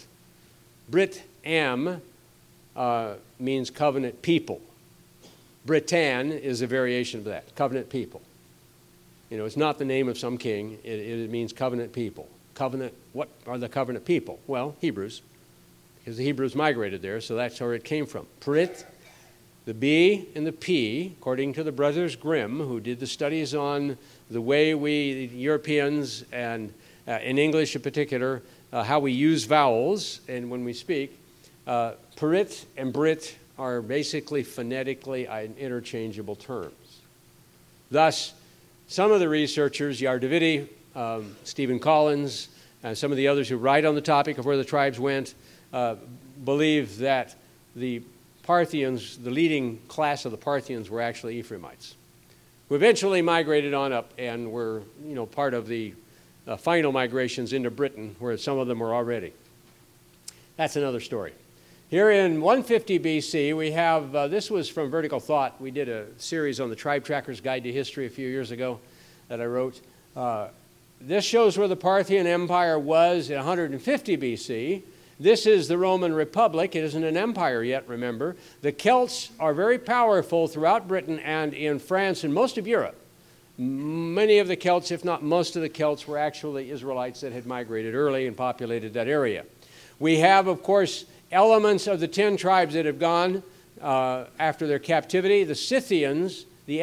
Brit-am means covenant people. Britain is a variation of that, covenant people. It's not the name of some king. It means covenant people. Covenant, what are the covenant people? Well, Hebrews, because the Hebrews migrated there, so that's where it came from. Prit, the B and the P, according to the Brothers Grimm, who did the studies on the way we, Europeans, and in English in particular, how we use vowels and when we speak, Prit and Brit are basically phonetically interchangeable terms. Thus, some of the researchers, Yair Davidi, Stephen Collins, and some of the others who write on the topic of where the tribes went, believe that the Parthians, the leading class of the Parthians, were actually Ephraimites, who eventually migrated on up and were, part of the final migrations into Britain, where some of them were already. That's another story. Here in 150 BC, we have, this was from Vertical Thought. We did a series on the Tribe Tracker's Guide to History a few years ago that I wrote. This shows where the Parthian Empire was in 150 BC. This is the Roman Republic. It isn't an empire yet, remember. The Celts are very powerful throughout Britain and in France and most of Europe. Many of the Celts, if not most of the Celts, were actually Israelites that had migrated early and populated that area. We have, of course, elements of the 10 tribes that have gone after their captivity. The Scythians, the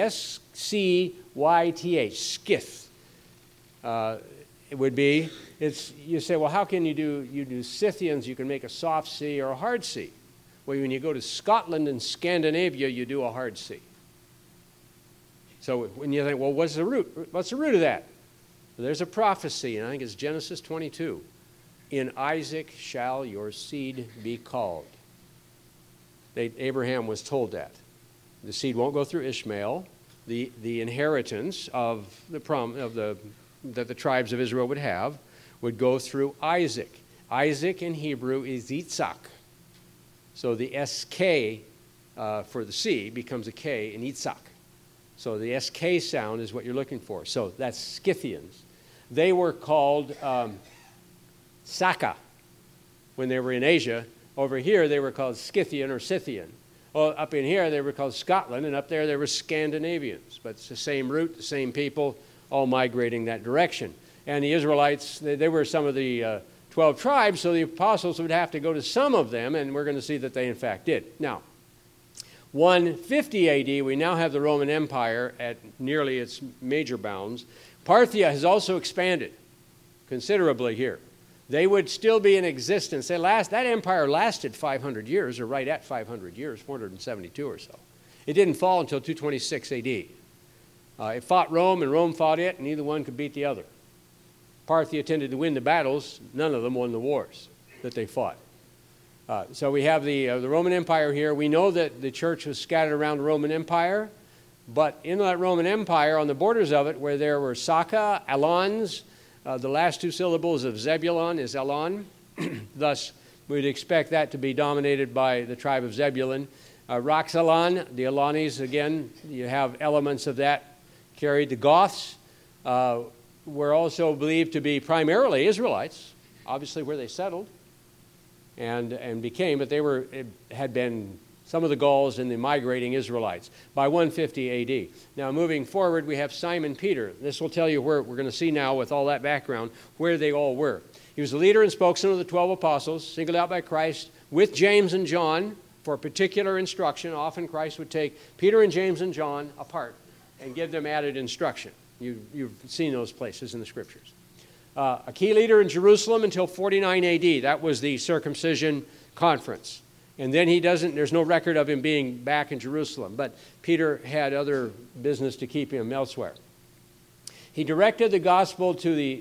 S-C-Y-T-H, Scyth. It would be, you say, well, how can you do Scythians? You can make a soft C or a hard C. Well, when you go to Scotland and Scandinavia, you do a hard C. So when you think, well, what's the root? What's the root of that? Well, there's a prophecy, and I think it's Genesis 22. In Isaac shall your seed be called. Abraham was told that. The seed won't go through Ishmael. The inheritance of that the tribes of Israel would have would go through Isaac. Isaac in Hebrew is Yitzhak. So the SK for the C becomes a K in Yitzhak. So the SK sound is what you're looking for. So that's Scythians. They were called Saka when they were in Asia. Over here they were called Scythian or Scythian. Well, up in here they were called Scotland, and up there they were Scandinavians. But it's the same root, the same people, all migrating that direction. And the Israelites, they were some of the 12 tribes, so the apostles would have to go to some of them, and we're going to see that they in fact did. Now, 150 AD, we now have the Roman Empire at nearly its major bounds. Parthia has also expanded considerably here. They would still be in existence. That empire lasted 500 years, or right at 500 years, 472 or so. It didn't fall until 226 AD. It fought Rome, and Rome fought it, and neither one could beat the other. Parthia tended to win the battles. None of them won the wars that they fought. So we have the Roman Empire here. We know that the church was scattered around the Roman Empire, but in that Roman Empire, on the borders of it, where there were Saka, Alans, the last two syllables of Zebulun is Elon. Thus, we'd expect that to be dominated by the tribe of Zebulun. Roxalan, the Alanis, again, you have elements of that carried. The Goths were also believed to be primarily Israelites, obviously where they settled and became, but had been some of the Gauls and the migrating Israelites by 150 A.D. Now, moving forward, we have Simon Peter. This will tell you where we're going to see now, with all that background, where they all were. He was the leader and spokesman of the 12 apostles, singled out by Christ with James and John for particular instruction. Often Christ would take Peter and James and John apart and give them added instruction. You've seen those places in the Scriptures. A key leader in Jerusalem until 49 A.D. That was the circumcision conference. And then there's no record of him being back in Jerusalem. But Peter had other business to keep him elsewhere. He directed the gospel to the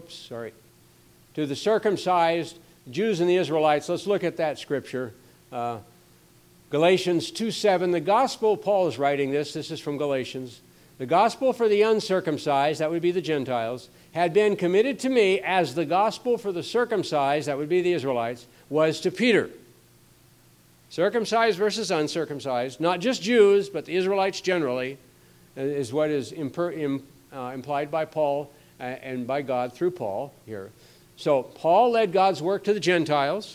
circumcised Jews and the Israelites. Let's look at that scripture. Galatians 2:7. The gospel, Paul is writing this is from Galatians. The gospel for the uncircumcised, that would be the Gentiles, had been committed to me as the gospel for the circumcised, that would be the Israelites, was to Peter. Circumcised versus uncircumcised, not just Jews, but the Israelites generally, is what is implied by Paul and by God through Paul here. So Paul led God's work to the Gentiles,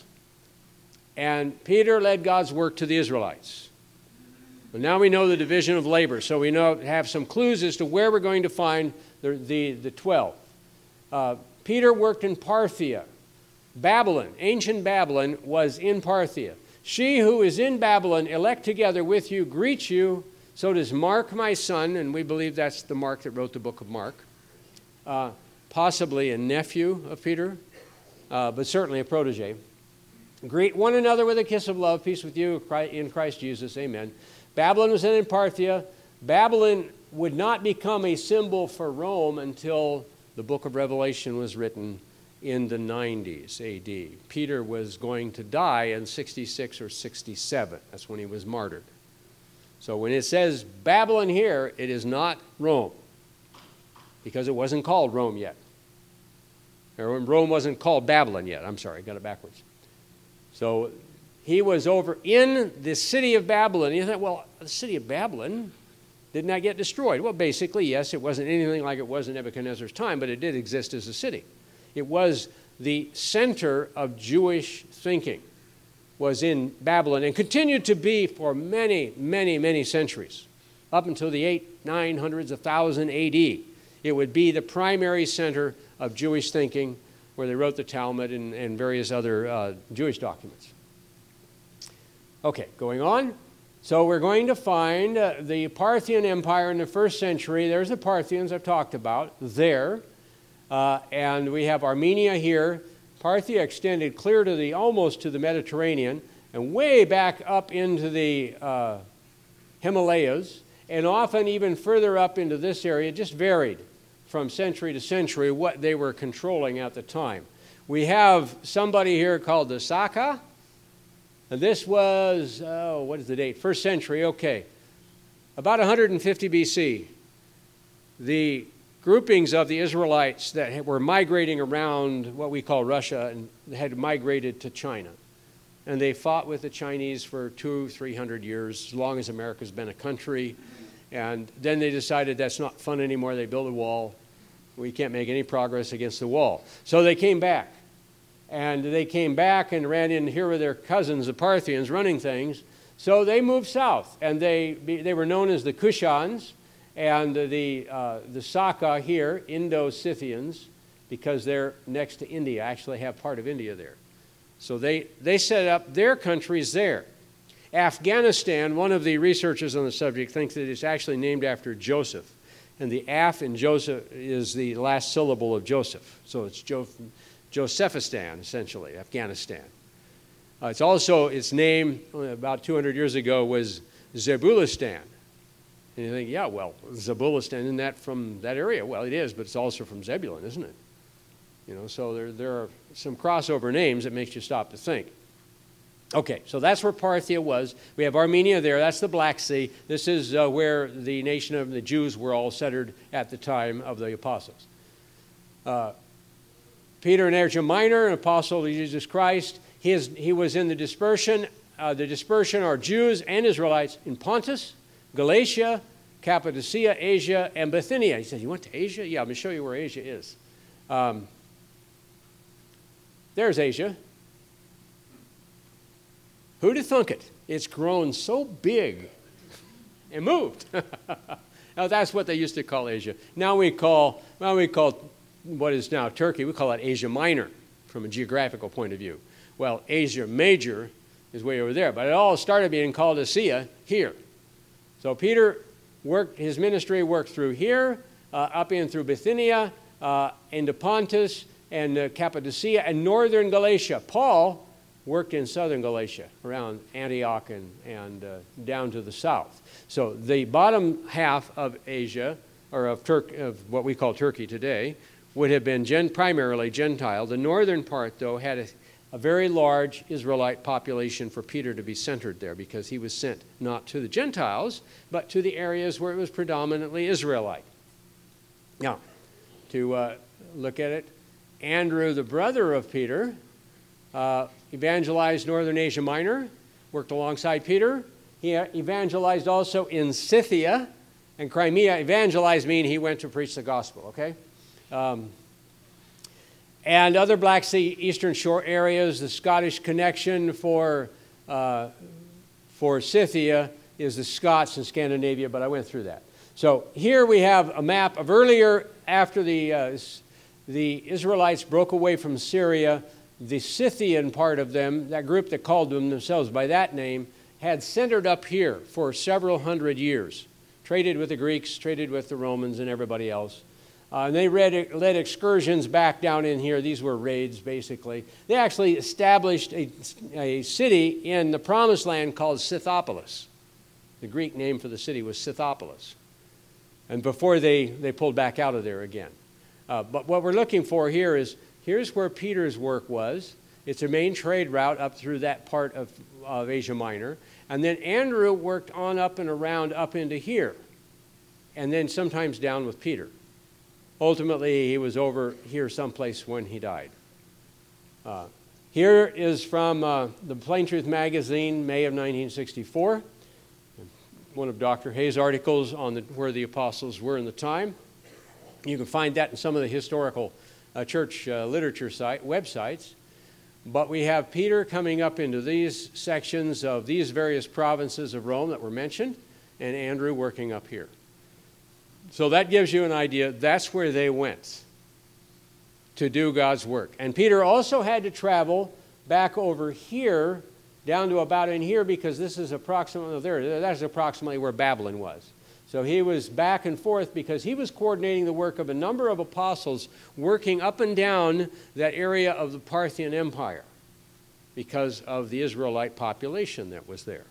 and Peter led God's work to the Israelites. And now we know the division of labor, so we have some clues as to where we're going to find the 12. Peter worked in Parthia. Babylon, ancient Babylon, was in Parthia. She who is in Babylon, elect together with you, greets you. So does Mark, my son, and we believe that's the Mark that wrote the book of Mark. Possibly a nephew of Peter, but certainly a protege. Greet one another with a kiss of love. Peace with you in Christ Jesus. Amen. Babylon was in Parthia. Babylon would not become a symbol for Rome until the book of Revelation was written in the 90s A.D. Peter was going to die in 66 or 67. That's when he was martyred. So when it says Babylon here, it is not Rome, because it wasn't called Rome yet. Or Rome wasn't called Babylon yet. I'm sorry, I got it backwards. So he was over in the city of Babylon. You thought, well, the city of Babylon did not get destroyed. Well, basically, yes, it wasn't anything like it was in Nebuchadnezzar's time, but it did exist as a city. It was the center of Jewish thinking, was in Babylon, and continued to be for many, many, many centuries, up until the 900s, 1000 A.D. It would be the primary center of Jewish thinking, where they wrote the Talmud and various other Jewish documents. Okay, going on. So we're going to find the Parthian Empire in the first century. There's the Parthians I've talked about there. And we have Armenia here. Parthia extended clear to almost to the Mediterranean and way back up into the Himalayas, and often even further up into this area. It just varied from century to century what they were controlling at the time. We have somebody here called the Saka. And this was, what is the date? First century, okay. About 150 BC. The groupings of the Israelites that were migrating around what we call Russia and had migrated to China. And they fought with the Chinese for 200-300 years, as long as America's been a country. And then they decided that's not fun anymore. They built a wall. We can't make any progress against the wall. So they came back. And they came back and ran in here with their cousins, the Parthians, running things. So they moved south, and they were known as the Kushans, and the Saka here, Indo-Scythians, because they're next to India, actually have part of India there. So they set up their countries there. Afghanistan, one of the researchers on the subject thinks that it's actually named after Joseph. And the Af in Joseph is the last syllable of Joseph. So it's Josephistan, essentially, Afghanistan. Its name about 200 years ago was Zebulistan. And you think, yeah, well, Zabulistan, isn't that from that area? Well, it is, but it's also from Zebulun, isn't it? So there are some crossover names that makes you stop to think. Okay, so that's where Parthia was. We have Armenia there. That's the Black Sea. This is where the nation of the Jews were all centered at the time of the apostles. Peter in Asia Minor, an apostle of Jesus Christ. He was in the dispersion. The dispersion are Jews and Israelites in Pontus, Galatia, Cappadocia, Asia, and Bithynia. He said, you went to Asia? Yeah, I'm going to show you where Asia is. There's Asia. Who'd have thunk it? It's grown so big and moved. Now, that's what they used to call Asia. Now we call what is now Turkey, we call it Asia Minor from a geographical point of view. Well, Asia Major is way over there, but it all started being called Asia here. So Peter his ministry worked through here, up in through Bithynia, into Pontus and Cappadocia and northern Galatia. Paul worked in southern Galatia, around Antioch and down to the south. So the bottom half of Asia, or of what we call Turkey today, would have been primarily Gentile. The northern part, though, had a very large Israelite population for Peter to be centered there, because he was sent not to the Gentiles, but to the areas where it was predominantly Israelite. Now, to look at it, Andrew, the brother of Peter, evangelized northern Asia Minor, worked alongside Peter. He evangelized also in Scythia and Crimea. Evangelized means he went to preach the gospel, okay? And other Black Sea Eastern Shore areas. The Scottish connection for Scythia is the Scots in Scandinavia, but I went through that. So here we have a map of earlier, after the Israelites broke away from Syria. The Scythian part of them, that group that called themselves by that name, had centered up here for several hundred years. Traded with the Greeks, traded with the Romans and everybody else. And they led excursions back down in here. These were raids, basically. They actually established a city in the Promised Land called Scythopolis. The Greek name for the city was Scythopolis. And before they pulled back out of there again. But what we're looking for here is, here's where Peter's work was. It's a main trade route up through that part of Asia Minor. And then Andrew worked on up and around up into here. And then sometimes down with Peter. Ultimately, he was over here someplace when he died. Here is from the Plain Truth magazine, May of 1964. One of Dr. Hayes' articles on where the apostles were in the time. You can find that in some of the historical church literature websites. But we have Peter coming up into these sections of these various provinces of Rome that were mentioned, and Andrew working up here. So that gives you an idea. That's where they went to do God's work. And Peter also had to travel back over here, down to about in here, because this is approximately there. That's approximately where Babylon was. So he was back and forth because he was coordinating the work of a number of apostles working up and down that area of the Parthian Empire because of the Israelite population that was there.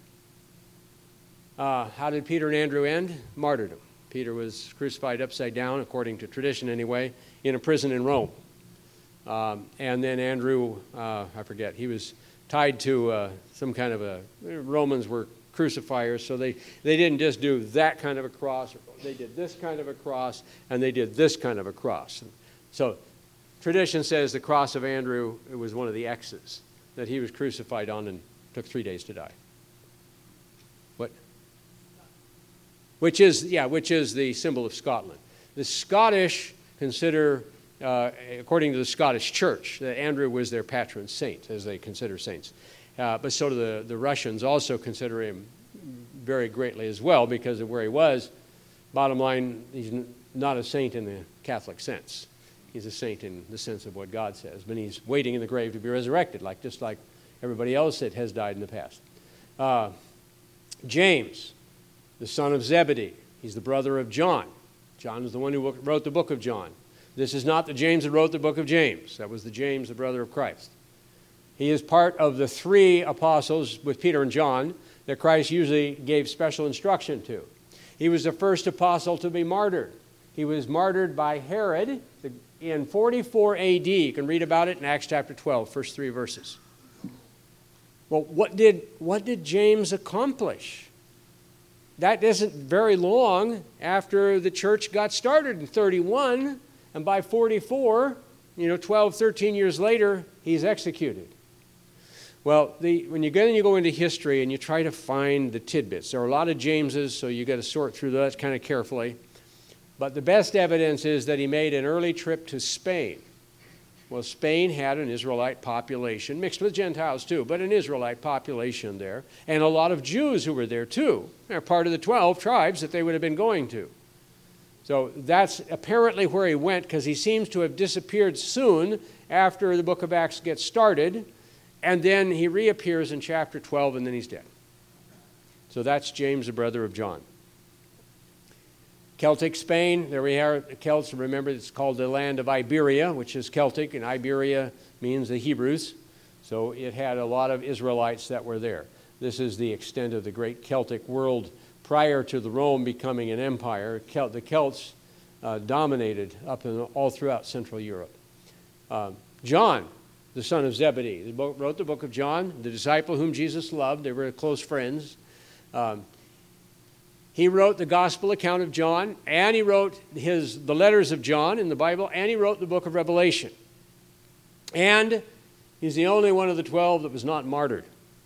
How did Peter and Andrew end? Martyrdom. Peter was crucified upside down, according to tradition anyway, in a prison in Rome. And then Andrew, I forget, he was tied to some kind of Romans were crucifiers, so they didn't just do that kind of a cross. They did this kind of a cross, and they did this kind of a cross. So tradition says the cross of Andrew, it was one of the X's that he was crucified on and took 3 days to die. What? Which is the symbol of Scotland. The Scottish consider, according to the Scottish Church, that Andrew was their patron saint, as they consider saints. But so do the Russians also consider him very greatly as well because of where he was. Bottom line, he's not a saint in the Catholic sense. He's a saint in the sense of what God says. But he's waiting in the grave to be resurrected, just like everybody else that has died in the past. James, the son of Zebedee. He's the brother of John. John is the one who wrote the book of John. This is not the James that wrote the book of James. That was the James, the brother of Christ. He is part of the 3 apostles with Peter and John that Christ usually gave special instruction to. He was the first apostle to be martyred. He was martyred by Herod in 44 AD. You can read about it in Acts chapter 12, first 3 verses. Well, what did James accomplish? That isn't very long after the church got started in 31, and by 44, 12, 13 years later, he's executed. Well, when you go into history and you try to find the tidbits, there are a lot of Jameses, so you got to sort through that kind of carefully. But the best evidence is that he made an early trip to Spain. Well, Spain had an Israelite population, mixed with Gentiles too, but an Israelite population there, and a lot of Jews who were there too. They're part of the 12 tribes that they would have been going to. So that's apparently where he went, because he seems to have disappeared soon after the book of Acts gets started, and then he reappears in chapter 12, and then he's dead. So that's James, the brother of John. Celtic Spain, there we are, the Celts. Remember, it's called the land of Iberia, which is Celtic, and Iberia means the Hebrews. So it had a lot of Israelites that were there. This is the extent of the great Celtic world prior to the Rome becoming an empire. The Celts dominated all throughout Central Europe. John, the son of Zebedee, wrote the book of John, the disciple whom Jesus loved. They were close friends. He wrote the gospel account of John, and he wrote the letters of John in the Bible, and he wrote the book of Revelation. And he's the only one of the 12 that was not martyred.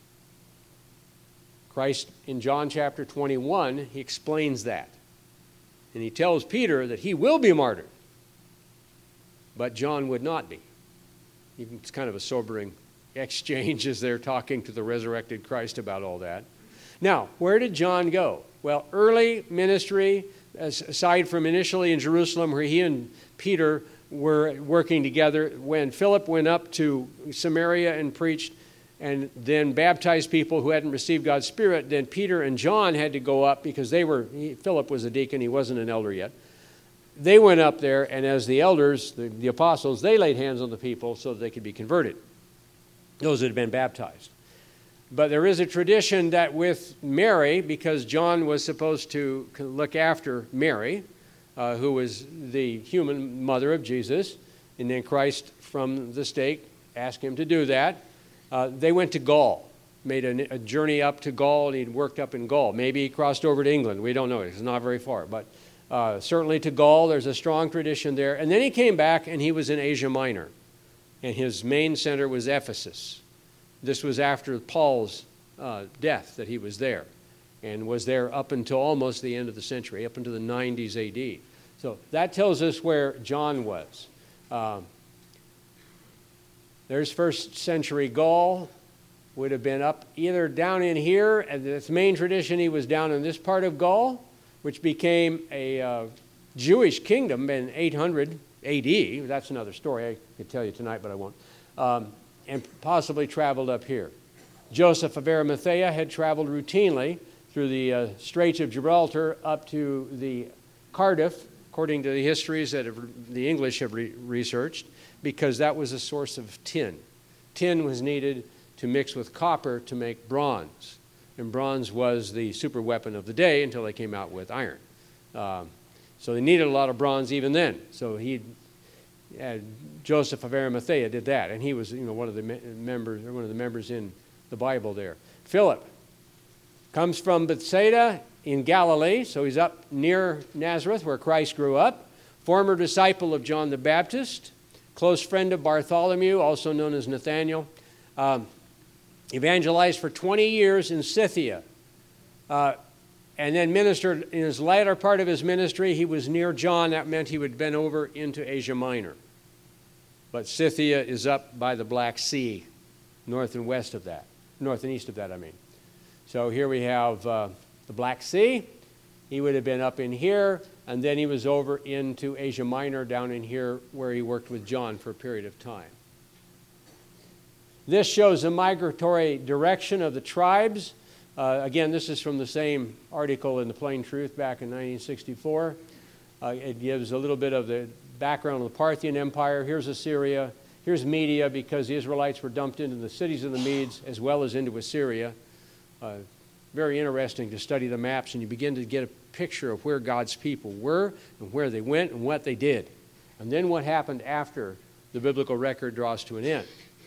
Christ, in John chapter 21, he explains that. And he tells Peter that he will be martyred, but John would not be. It's kind of a sobering exchange as they're talking to the resurrected Christ about all that. Now, where did John go? Well, early ministry, aside from initially in Jerusalem where he and Peter were working together, when Philip went up to Samaria and preached and then baptized people who hadn't received God's Spirit, then Peter and John had to go up because Philip was a deacon, he wasn't an elder yet. They went up there, and as the elders, the apostles, they laid hands on the people so that they could be converted, those that had been baptized. But there is a tradition that with Mary, because John was supposed to look after Mary, who was the human mother of Jesus, and then Christ from the stake asked him to do that, they went to Gaul, made a journey up to Gaul, and he'd worked up in Gaul. Maybe he crossed over to England. We don't know. It's not very far. But certainly to Gaul, there's a strong tradition there. And then he came back, and he was in Asia Minor. And his main center was Ephesus. This was after Paul's death that he was there, and was there up until almost the end of the century, up into the 90s AD. So that tells us where John was. There's first century Gaul, would have been up either down in here, and its main tradition, he was down in this part of Gaul, which became a Jewish kingdom in 800 AD. That's another story I could tell you tonight, but I won't. And possibly traveled up here. Joseph of Arimathea had traveled routinely through the Straits of Gibraltar up to the Cardiff, according to the histories that the English have researched, because that was a source of tin. Tin was needed to mix with copper to make bronze, and bronze was the super weapon of the day until they came out with iron. So they needed a lot of bronze even then. So Joseph of Arimathea did that, and he was one of the members in the Bible there. Philip comes from Bethsaida in Galilee, so he's up near Nazareth where Christ grew up. Former disciple of John the Baptist, close friend of Bartholomew, also known as Nathaniel. Evangelized for 20 years in Scythia, and then ministered in his latter part of his ministry. He was near John. That meant he would bend over into Asia Minor. But Scythia is up by the Black Sea, north and east of that, I mean. So here we have the Black Sea. He would have been up in here, and then he was over into Asia Minor down in here where he worked with John for a period of time. This shows the migratory direction of the tribes. Again, this is from the same article in the Plain Truth back in 1964. It gives a little bit of the background of the Parthian Empire. Here's Assyria. Here's Media, because the Israelites were dumped into the cities of the Medes as well as into Assyria. Very interesting to study the maps, and you begin to get picture of where God's people were and where they went and what they did. And then what happened after the biblical record draws to an end.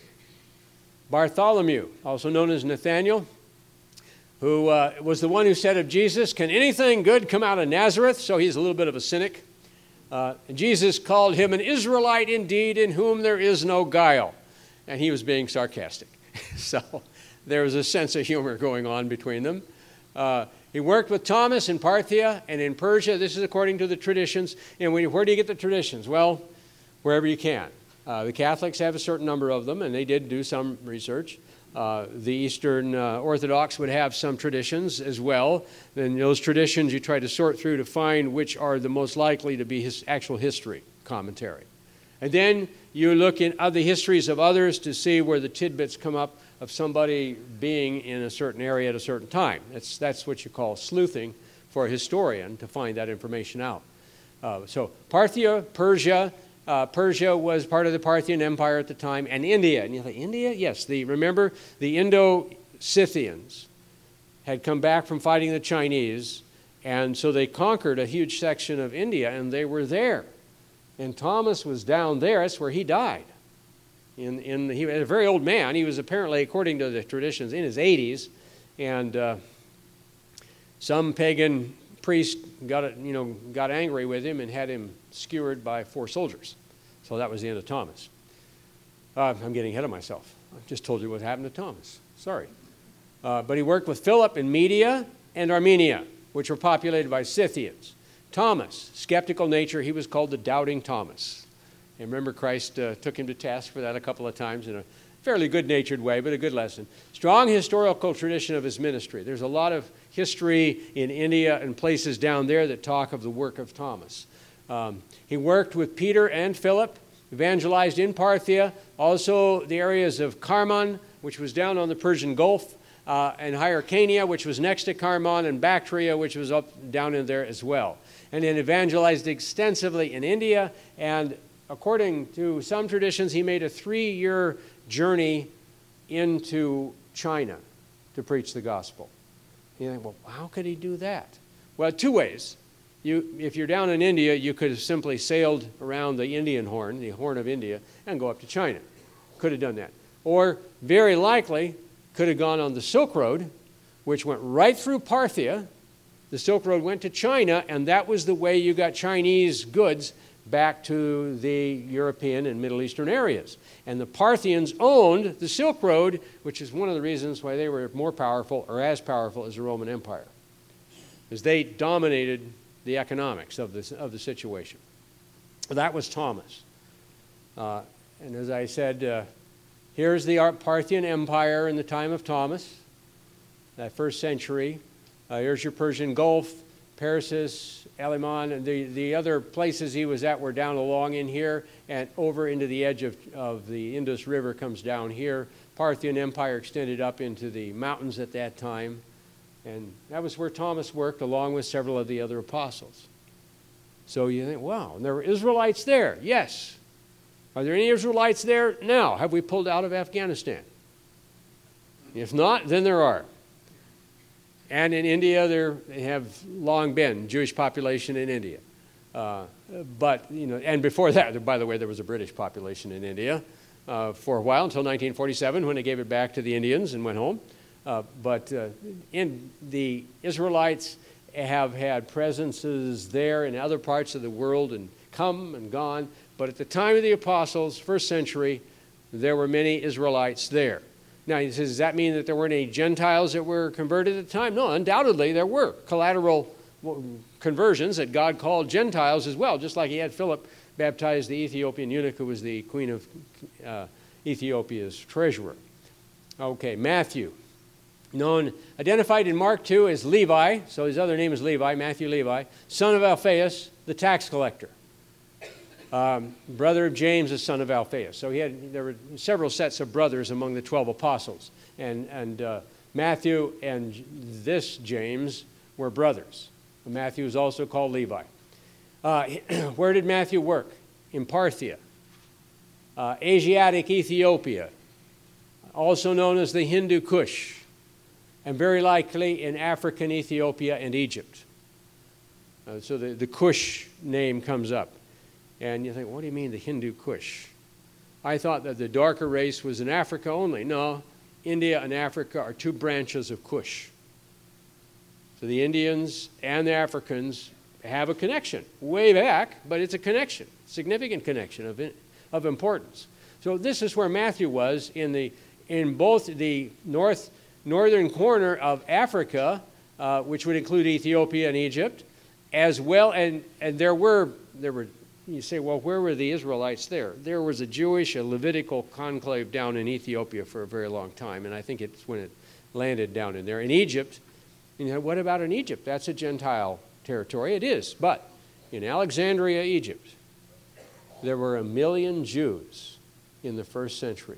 Bartholomew, also known as Nathaniel, who was the one who said of Jesus, "Can anything good come out of Nazareth?" So he's a little bit of a cynic. And Jesus called him an Israelite indeed, in whom there is no guile. And he was being sarcastic. So there was a sense of humor going on between them. He worked with Thomas in Parthia and in Persia. This is according to the traditions. And where do you get the traditions? Well, wherever you can. The Catholics have a certain number of them, and they did do some research. The Eastern Orthodox would have some traditions as well. And those traditions you try to sort through to find which are the most likely to be his actual history commentary. And then you look in other histories of others to see where the tidbits come up of somebody being in a certain area at a certain time. That's what you call sleuthing for a historian, to find that information out. So Parthia, Persia. Persia was part of the Parthian Empire at the time, and India. And you think, India? Yes. Remember, the Indo-Scythians had come back from fighting the Chinese, and so they conquered a huge section of India, and they were there. And Thomas was down there. That's where he died. He was a very old man. He was apparently, according to the traditions, in his 80s, and some pagan priest got angry with him and had him skewered by 4 soldiers. So that was the end of Thomas. I'm getting ahead of myself. I just told you what happened to Thomas. Sorry. But he worked with Philip in Media and Armenia, which were populated by Scythians. Thomas, skeptical nature, he was called the Doubting Thomas. And remember, Christ took him to task for that a couple of times in a fairly good-natured way, but a good lesson. Strong historical tradition of his ministry. There's a lot of history in India and places down there that talk of the work of Thomas. He worked with Peter and Philip, evangelized in Parthia, also the areas of Carmon, which was down on the Persian Gulf, and Hyrcania, which was next to Carmon, and Bactria, which was up down in there as well. And then evangelized extensively in India, and according to some traditions, he made a 3-year journey into China to preach the gospel. You think, well, how could he do that? Well, 2 ways. If you're down in India, you could have simply sailed around the Indian Horn, the Horn of India, and go up to China. Could have done that. Or, very likely, could have gone on the Silk Road, which went right through Parthia. The Silk Road went to China, and that was the way you got Chinese goods back to the European and Middle Eastern areas. And the Parthians owned the Silk Road, which is one of the reasons why they were more powerful, or as powerful as the Roman Empire, because they dominated the economics of the situation. That was Thomas. And as I said, here's the Parthian Empire in the time of Thomas, that 1st century. Here's your Persian Gulf, Persis, Eliman, and the other places he was at were down along in here, and over into the edge of the Indus River comes down here. Parthian Empire extended up into the mountains at that time. And that was where Thomas worked, along with several of the other apostles. So you think, wow, and there were Israelites there. Yes. Are there any Israelites there now? Have we pulled out of Afghanistan? If not, then there are. And in India, there have long been Jewish population in India. But, and before that, by the way, there was a British population in India for a while, until 1947, when they gave it back to the Indians and went home. But the Israelites have had presences there in other parts of the world and come and gone. But at the time of the apostles, 1st century, there were many Israelites there. Now, he says, does that mean that there weren't any Gentiles that were converted at the time? No, undoubtedly there were collateral conversions that God called Gentiles as well, just like he had Philip baptize the Ethiopian eunuch who was the queen of Ethiopia's treasurer. Okay, Matthew. Identified in Mark 2 as Levi, so his other name is Levi, Matthew Levi, son of Alphaeus, the tax collector. Brother of James, the son of Alphaeus. So there were several sets of brothers among the 12 apostles. And Matthew and this James were brothers. Matthew is also called Levi. Where did Matthew work? In Parthia, Asiatic Ethiopia, also known as the Hindu Kush, and very likely in African Ethiopia and Egypt. So the Kush name comes up. And you think, what do you mean the Hindu Kush? I thought that the darker race was in Africa only. No, India and Africa are two branches of Kush. So the Indians and the Africans have a connection way back, but it's a connection, significant connection of importance. So this is where Matthew was in both the northern corner of Africa, which would include Ethiopia and Egypt, as well, and there were. You say, well, where were the Israelites there? There was a Jewish, a Levitical conclave down in Ethiopia for a very long time, and I think it's when it landed down in there. In Egypt, what about in Egypt? That's a Gentile territory. It is, but in Alexandria, Egypt, there were 1 million Jews in the first century.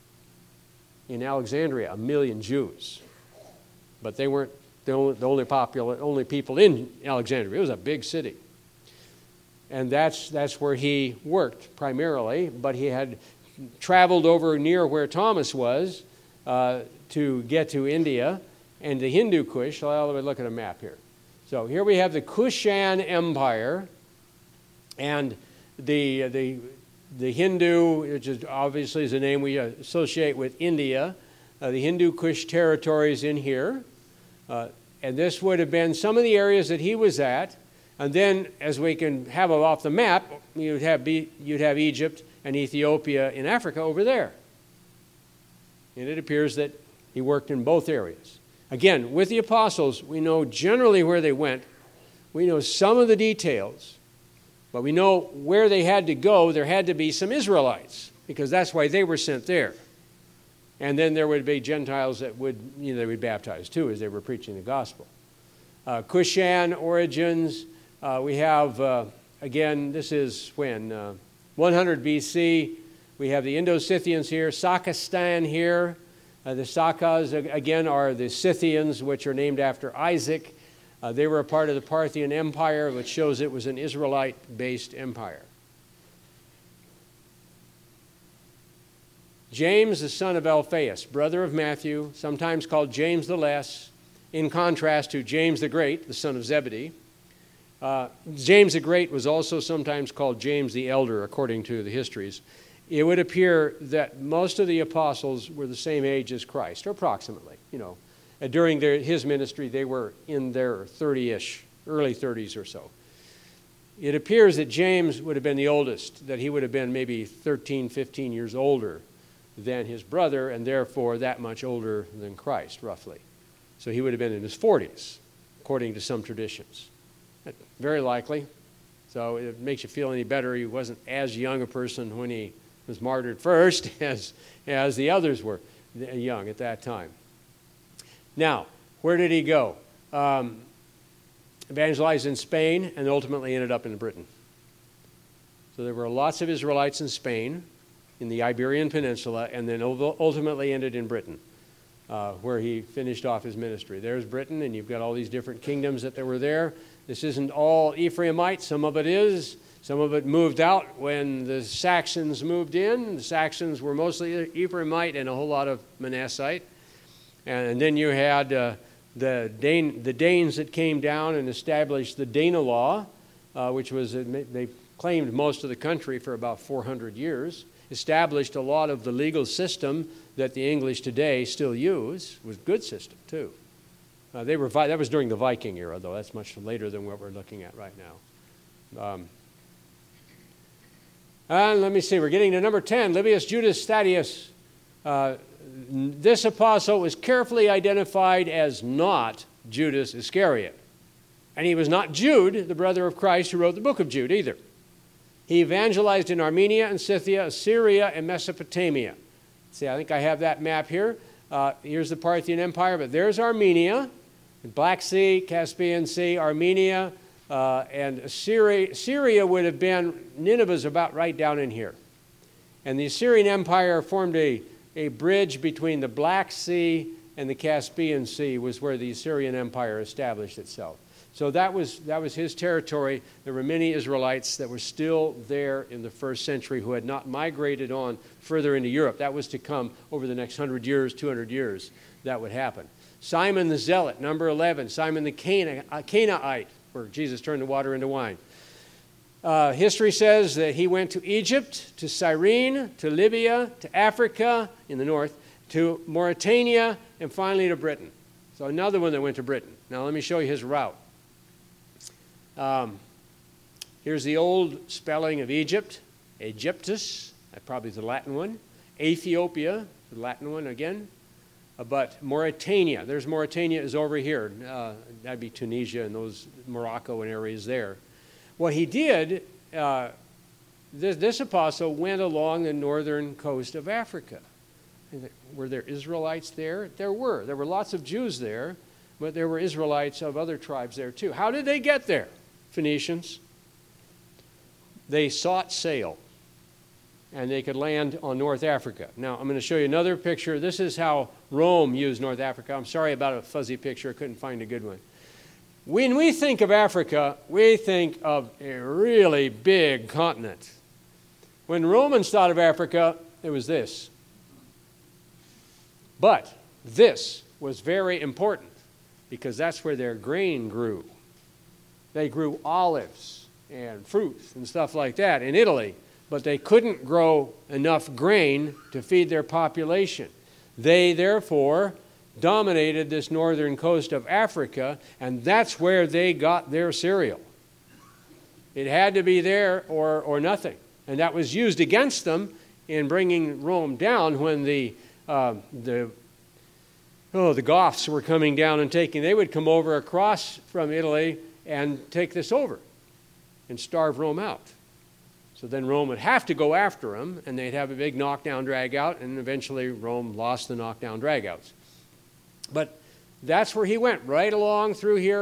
In Alexandria, 1 million Jews, but they weren't the only people in Alexandria. It was a big city. And that's where he worked primarily, but he had traveled over near where Thomas was to get to India and the Hindu Kush. I'll look at a map here. So here we have the Kushan Empire and the Hindu, which is obviously is a name we associate with India. The Hindu Kush territories in here. And this would have been some of the areas that he was at. And then, as we can have off the map, you'd have Egypt and Ethiopia in Africa over there. And it appears that he worked in both areas. Again, with the apostles, we know generally where they went. We know some of the details, but we know where they had to go. There had to be some Israelites, because that's why they were sent there. And then there would be Gentiles that they would baptize too as they were preaching the gospel. Kushan origins. We have, again, this is when, 100 BC. We have the Indo-Scythians here, Sakistan here. The Sakas, again, are the Scythians, which are named after Isaac. They were a part of the Parthian Empire, which shows it was an Israelite-based empire. James, the son of Alphaeus, brother of Matthew, sometimes called James the Less, in contrast to James the Great, the son of Zebedee. James the Great was also sometimes called James the Elder, according to the histories. It would appear that most of the apostles were the same age as Christ, or approximately. During his ministry, they were in their 30-ish, early 30s or so. It appears that James would have been the oldest, that he would have been maybe 13, 15 years older than his brother, and therefore that much older than Christ, roughly. So he would have been in his 40s, according to some traditions. Very likely. So it makes you feel any better. He wasn't as young a person when he was martyred first as the others were young at that time. Now, where did he go? Evangelized in Spain and ultimately ended up in Britain. So there were lots of Israelites in Spain, in the Iberian Peninsula, and then ultimately ended in Britain, where he finished off his ministry. There's Britain, and you've got all these different kingdoms that were there. This isn't all Ephraimite. Some of it is. Some of it moved out when the Saxons moved in. The Saxons were mostly Ephraimite and a whole lot of Manassite. And then you had the Danes that came down and established the Danelaw, which was, they claimed most of the country for about 400 years, established a lot of the legal system that the English today still use. It was a good system, too. That was during the Viking era, though. That's much later than what we're looking at right now. And let me see. We're getting to number 10. Livius Judas Thaddeus. This apostle was carefully identified as not Judas Iscariot. And he was not Jude, the brother of Christ, who wrote the book of Jude, either. He evangelized in Armenia and Scythia, Assyria, and Mesopotamia. See, I think I have that map here. Here's the Parthian Empire, but there's Armenia, Black Sea, Caspian Sea, Armenia, and Assyria. Syria would have been, Nineveh's about right down in here. And the Assyrian Empire formed a bridge between the Black Sea and the Caspian Sea, was where the Assyrian Empire established itself. So that was his territory. There were many Israelites that were still there in the first century who had not migrated on further into Europe. That was to come over the next 100 years, 200 years. That would happen. Simon the Zealot, number 11. Simon the Canaanite, where Jesus turned the water into wine. History says that he went to Egypt, to Cyrene, to Libya, to Africa in the north, to Mauritania, and finally to Britain. So another one that went to Britain. Now let me show you his route. Here's the old spelling of Egypt, Egyptus, that probably is the Latin one. Ethiopia, the Latin one again. But Mauritania, there's Mauritania is over here. That'd be Tunisia and those Morocco and areas there. What he did, this apostle went along the northern coast of Africa. Were there Israelites there? There were. There were lots of Jews there, but there were Israelites of other tribes there too. How did they get there? Phoenicians. They sought sail, and they could land on North Africa. Now, I'm going to show you another picture. This is how Rome used North Africa. I'm sorry about a fuzzy picture. I couldn't find a good one. When we think of Africa, we think of a really big continent. When Romans thought of Africa, it was this. But this was very important because that's where their grain grew. They grew olives and fruits and stuff like that in Italy, but they couldn't grow enough grain to feed their population. They, therefore, dominated this northern coast of Africa, and that's where they got their cereal. It had to be there or nothing. And that was used against them in bringing Rome down when the Goths were coming down and they would come over across from Italy and take this over and starve Rome out. So then Rome would have to go after them, and they'd have a big knockdown, drag-out, and eventually Rome lost the knockdown, drag-outs. But that's where he went, right along through here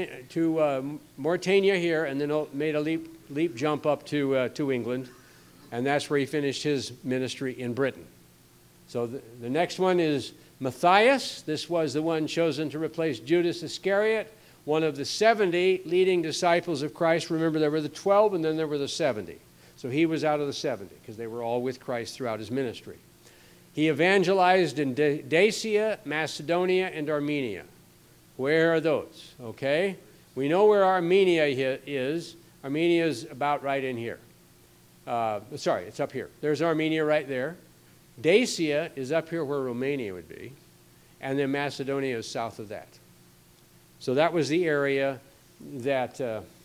to Mauritania here, and then made a leap jump up to England, and that's where he finished his ministry in Britain. So the next one is Matthias. This was the one chosen to replace Judas Iscariot, one of the 70 leading disciples of Christ. Remember, there were the 12, and then there were the 70. So he was out of the 70 because they were all with Christ throughout his ministry. He evangelized in Dacia, Macedonia, and Armenia. Where are those? Okay. We know where Armenia is. Armenia is about right in here. Sorry, it's up here. There's Armenia right there. Dacia is up here where Romania would be. And then Macedonia is south of that. So that was the area that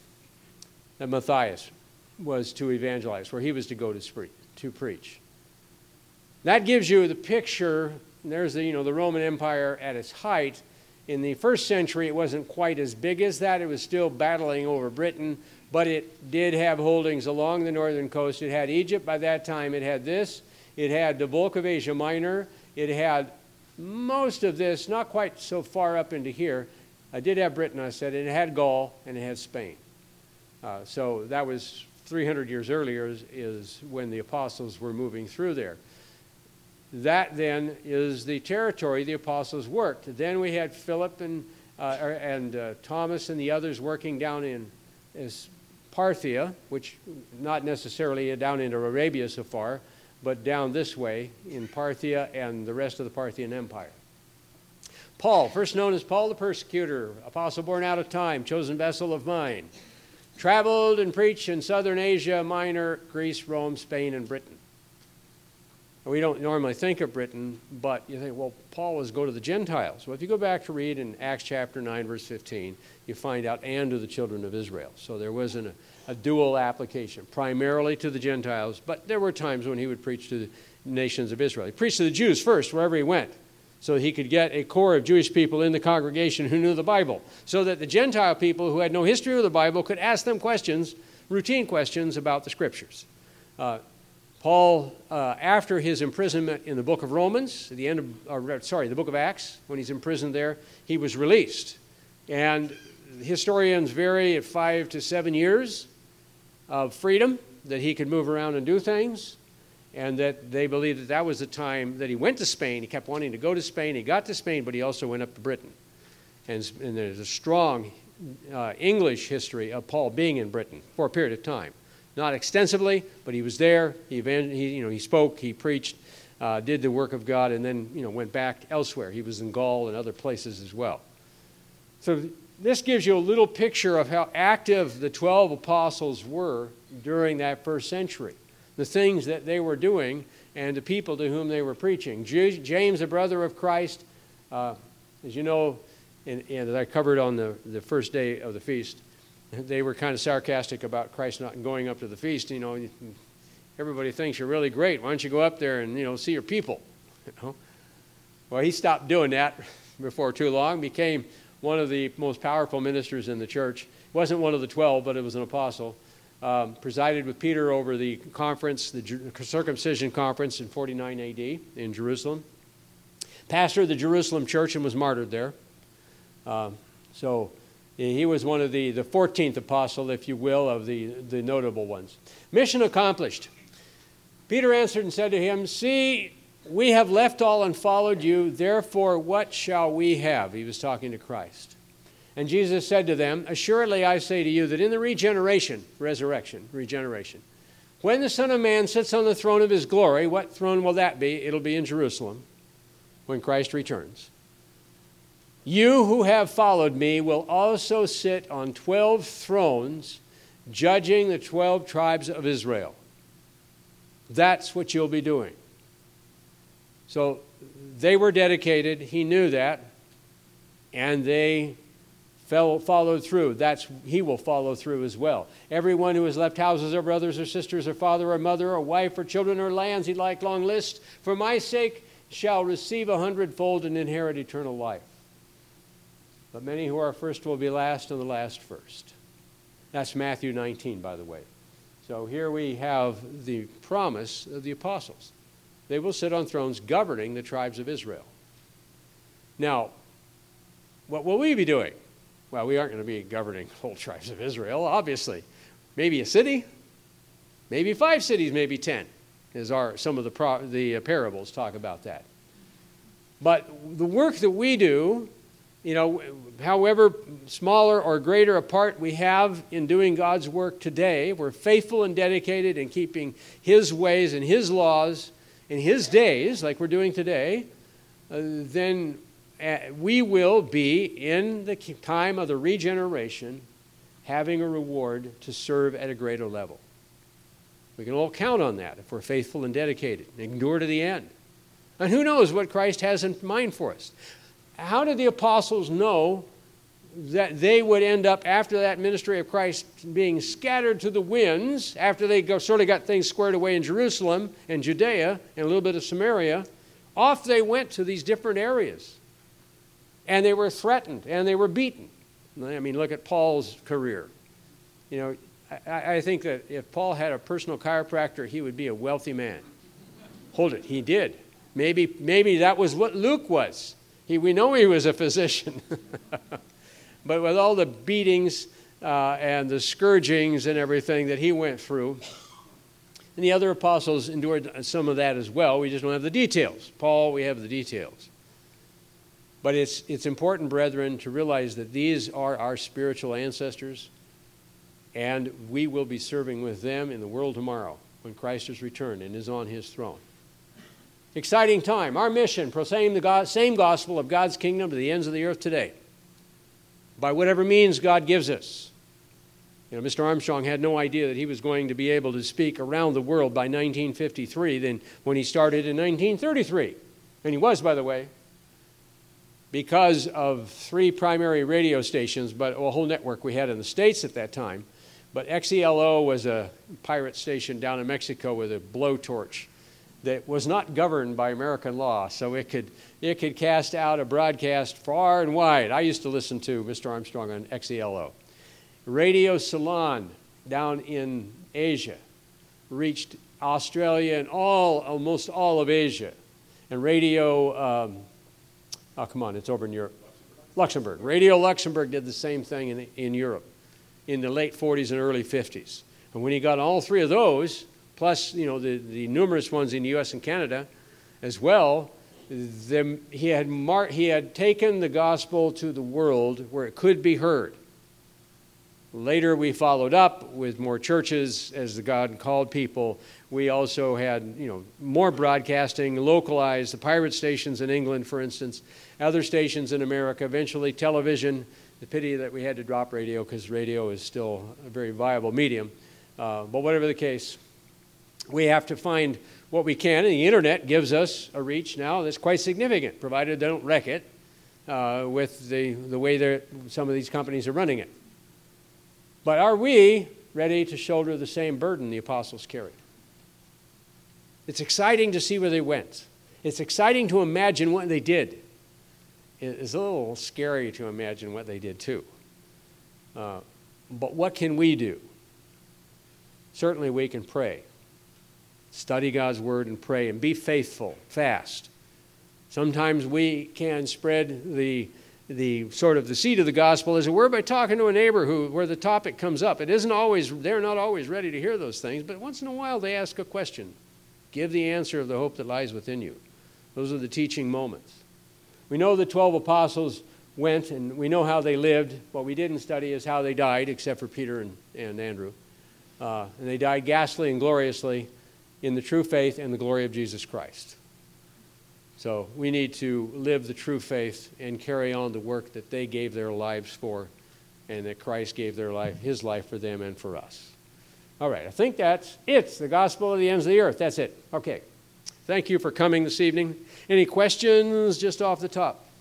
Matthias was to evangelize, where he was to go to preach. That gives you the picture. There's the Roman Empire at its height. In the first century, it wasn't quite as big as that. It was still battling over Britain, but it did have holdings along the northern coast. It had Egypt by that time. It had this. It had the bulk of Asia Minor. It had most of this, not quite so far up into here. I did have Britain, I said. It had Gaul, and it had Spain. So that was 300 years earlier is when the apostles were moving through there. That then is the territory the apostles worked. Then we had Philip and Thomas and the others working down in Parthia, which not necessarily down into Arabia so far, but down this way in Parthia and the rest of the Parthian Empire. Paul, first known as Paul the Persecutor, apostle born out of time, chosen vessel of mine, traveled and preached in southern Asia Minor, Greece, Rome, Spain, and Britain. We don't normally think of Britain, but you think, well, Paul was go to the Gentiles. Well, if you go back to read in Acts chapter 9, verse 15, you find out, and to the children of Israel. So there wasn't a dual application, primarily to the Gentiles, but there were times when he would preach to the nations of Israel. He preached to the Jews first, wherever he went, so he could get a core of Jewish people in the congregation who knew the Bible, so that the Gentile people who had no history of the Bible could ask them questions, routine questions about the Scriptures. Paul, after his imprisonment in the book of Romans, at the end of, the book of Acts, when he's imprisoned there, he was released. And historians vary at 5 to 7 years of freedom, that he could move around and do things, and that they believe that that was the time that he went to Spain. He kept wanting to go to Spain. He got to Spain, but he also went up to Britain. And there's a strong English history of Paul being in Britain for a period of time. Not extensively, but he was there. He spoke, he preached, did the work of God, and then went back elsewhere. He was in Gaul and other places as well. So this gives you a little picture of how active the 12 apostles were during that first century, the things that they were doing and the people to whom they were preaching. James, a brother of Christ, as you know, and as I covered on the first day of the feast, they were kind of sarcastic about Christ not going up to the feast. You know, everybody thinks you're really great. Why don't you go up there and, you know, see your people? You know? Well, he stopped doing that before too long, became one of the most powerful ministers in the church. Wasn't one of the 12, but it was an apostle. Presided with Peter over the conference, the circumcision conference in 49 A.D. in Jerusalem. Pastor of the Jerusalem church and was martyred there. So he was one of the 14th apostle, if you will, of the notable ones. Mission accomplished. Peter answered and said to him, "See, we have left all and followed you. Therefore, what shall we have?" He was talking to Christ. And Jesus said to them, "Assuredly I say to you that in the regeneration, when the Son of Man sits on the throne of his glory," what throne will that be? It'll be in Jerusalem when Christ returns. "You who have followed me will also sit on 12 thrones, judging the 12 tribes of Israel." That's what you'll be doing. So they were dedicated. He knew that. And they followed through. He will follow through as well. Everyone who has left houses or brothers or sisters or father or mother or wife or children or lands, he like long list, for my sake shall receive 100-fold and inherit eternal life. But many who are first will be last and the last first. That's Matthew 19, by the way. So here we have the promise of the apostles. They will sit on thrones governing the tribes of Israel. Now, what will we be doing? Well, we aren't going to be governing the whole tribes of Israel, obviously. Maybe a city, maybe 5 cities, maybe 10, as some of the parables talk about that. But the work that we do, you know, however smaller or greater a part we have in doing God's work today, we're faithful and dedicated in keeping His ways and His laws in His days, like we're doing today, then we will be, in the time of the regeneration, having a reward to serve at a greater level. We can all count on that if we're faithful and dedicated and endure to the end. And who knows what Christ has in mind for us? How did the apostles know that they would end up, after that ministry of Christ, being scattered to the winds, after they sort of got things squared away in Jerusalem and Judea and a little bit of Samaria? Off they went to these different areas. And they were threatened, and they were beaten. I mean, look at Paul's career. You know, I think that if Paul had a personal chiropractor, he would be a wealthy man. Hold it, he did. Maybe that was what Luke was. We know he was a physician. But with all the beatings and the scourgings and everything that he went through, and the other apostles endured some of that as well. We just don't have the details. Paul, we have the details. But it's important, brethren, to realize that these are our spiritual ancestors, and we will be serving with them in the world tomorrow when Christ is returned and is on His throne. Exciting time. Our mission, proclaim the same gospel of God's kingdom to the ends of the earth today, by whatever means God gives us. You know, Mr. Armstrong had no idea that he was going to be able to speak around the world by 1953 than when he started in 1933. And he was, by the way, because of 3 primary radio stations, but a whole network we had in the States at that time. But XELO was a pirate station down in Mexico with a blowtorch that was not governed by American law, so it could cast out a broadcast far and wide. I used to listen to Mr. Armstrong on XELO. Radio Ceylon down in Asia reached Australia and almost all of Asia. And Radio, it's over in Europe. Luxembourg. Radio Luxembourg did the same thing in Europe in the late 40s and early 50s. And when he got all 3 of those, plus, you know, the numerous ones in the U.S. and Canada as well, he had taken the gospel to the world where it could be heard. Later, we followed up with more churches as the God called people. We also had, you know, more broadcasting, localized, the pirate stations in England, for instance, other stations in America, eventually television The pity that we had to drop radio because radio is still a very viable medium. But whatever the case, we have to find what we can, and the internet gives us a reach now that's quite significant, provided they don't wreck it with the way some of these companies are running it. But are we ready to shoulder the same burden the apostles carried? It's exciting to see where they went. It's exciting to imagine what they did. It's a little scary to imagine what they did too. But what can we do? Certainly we can pray. Study God's word and pray and be faithful, fast. Sometimes we can spread the sort of the seed of the gospel, as it were, by talking to a neighbor where the topic comes up. They're not always ready to hear those things, but once in a while they ask a question. Give the answer of the hope that lies within you. Those are the teaching moments. We know the 12 apostles went, and we know how they lived. What we didn't study is how they died, except for Peter and Andrew. And they died ghastly and gloriously in the true faith and the glory of Jesus Christ. So we need to live the true faith and carry on the work that they gave their lives for, and that Christ gave his life for them and for us. All right, I think that's it. The gospel of the ends of the earth. That's it. Okay. Thank you for coming this evening. Any questions just off the top?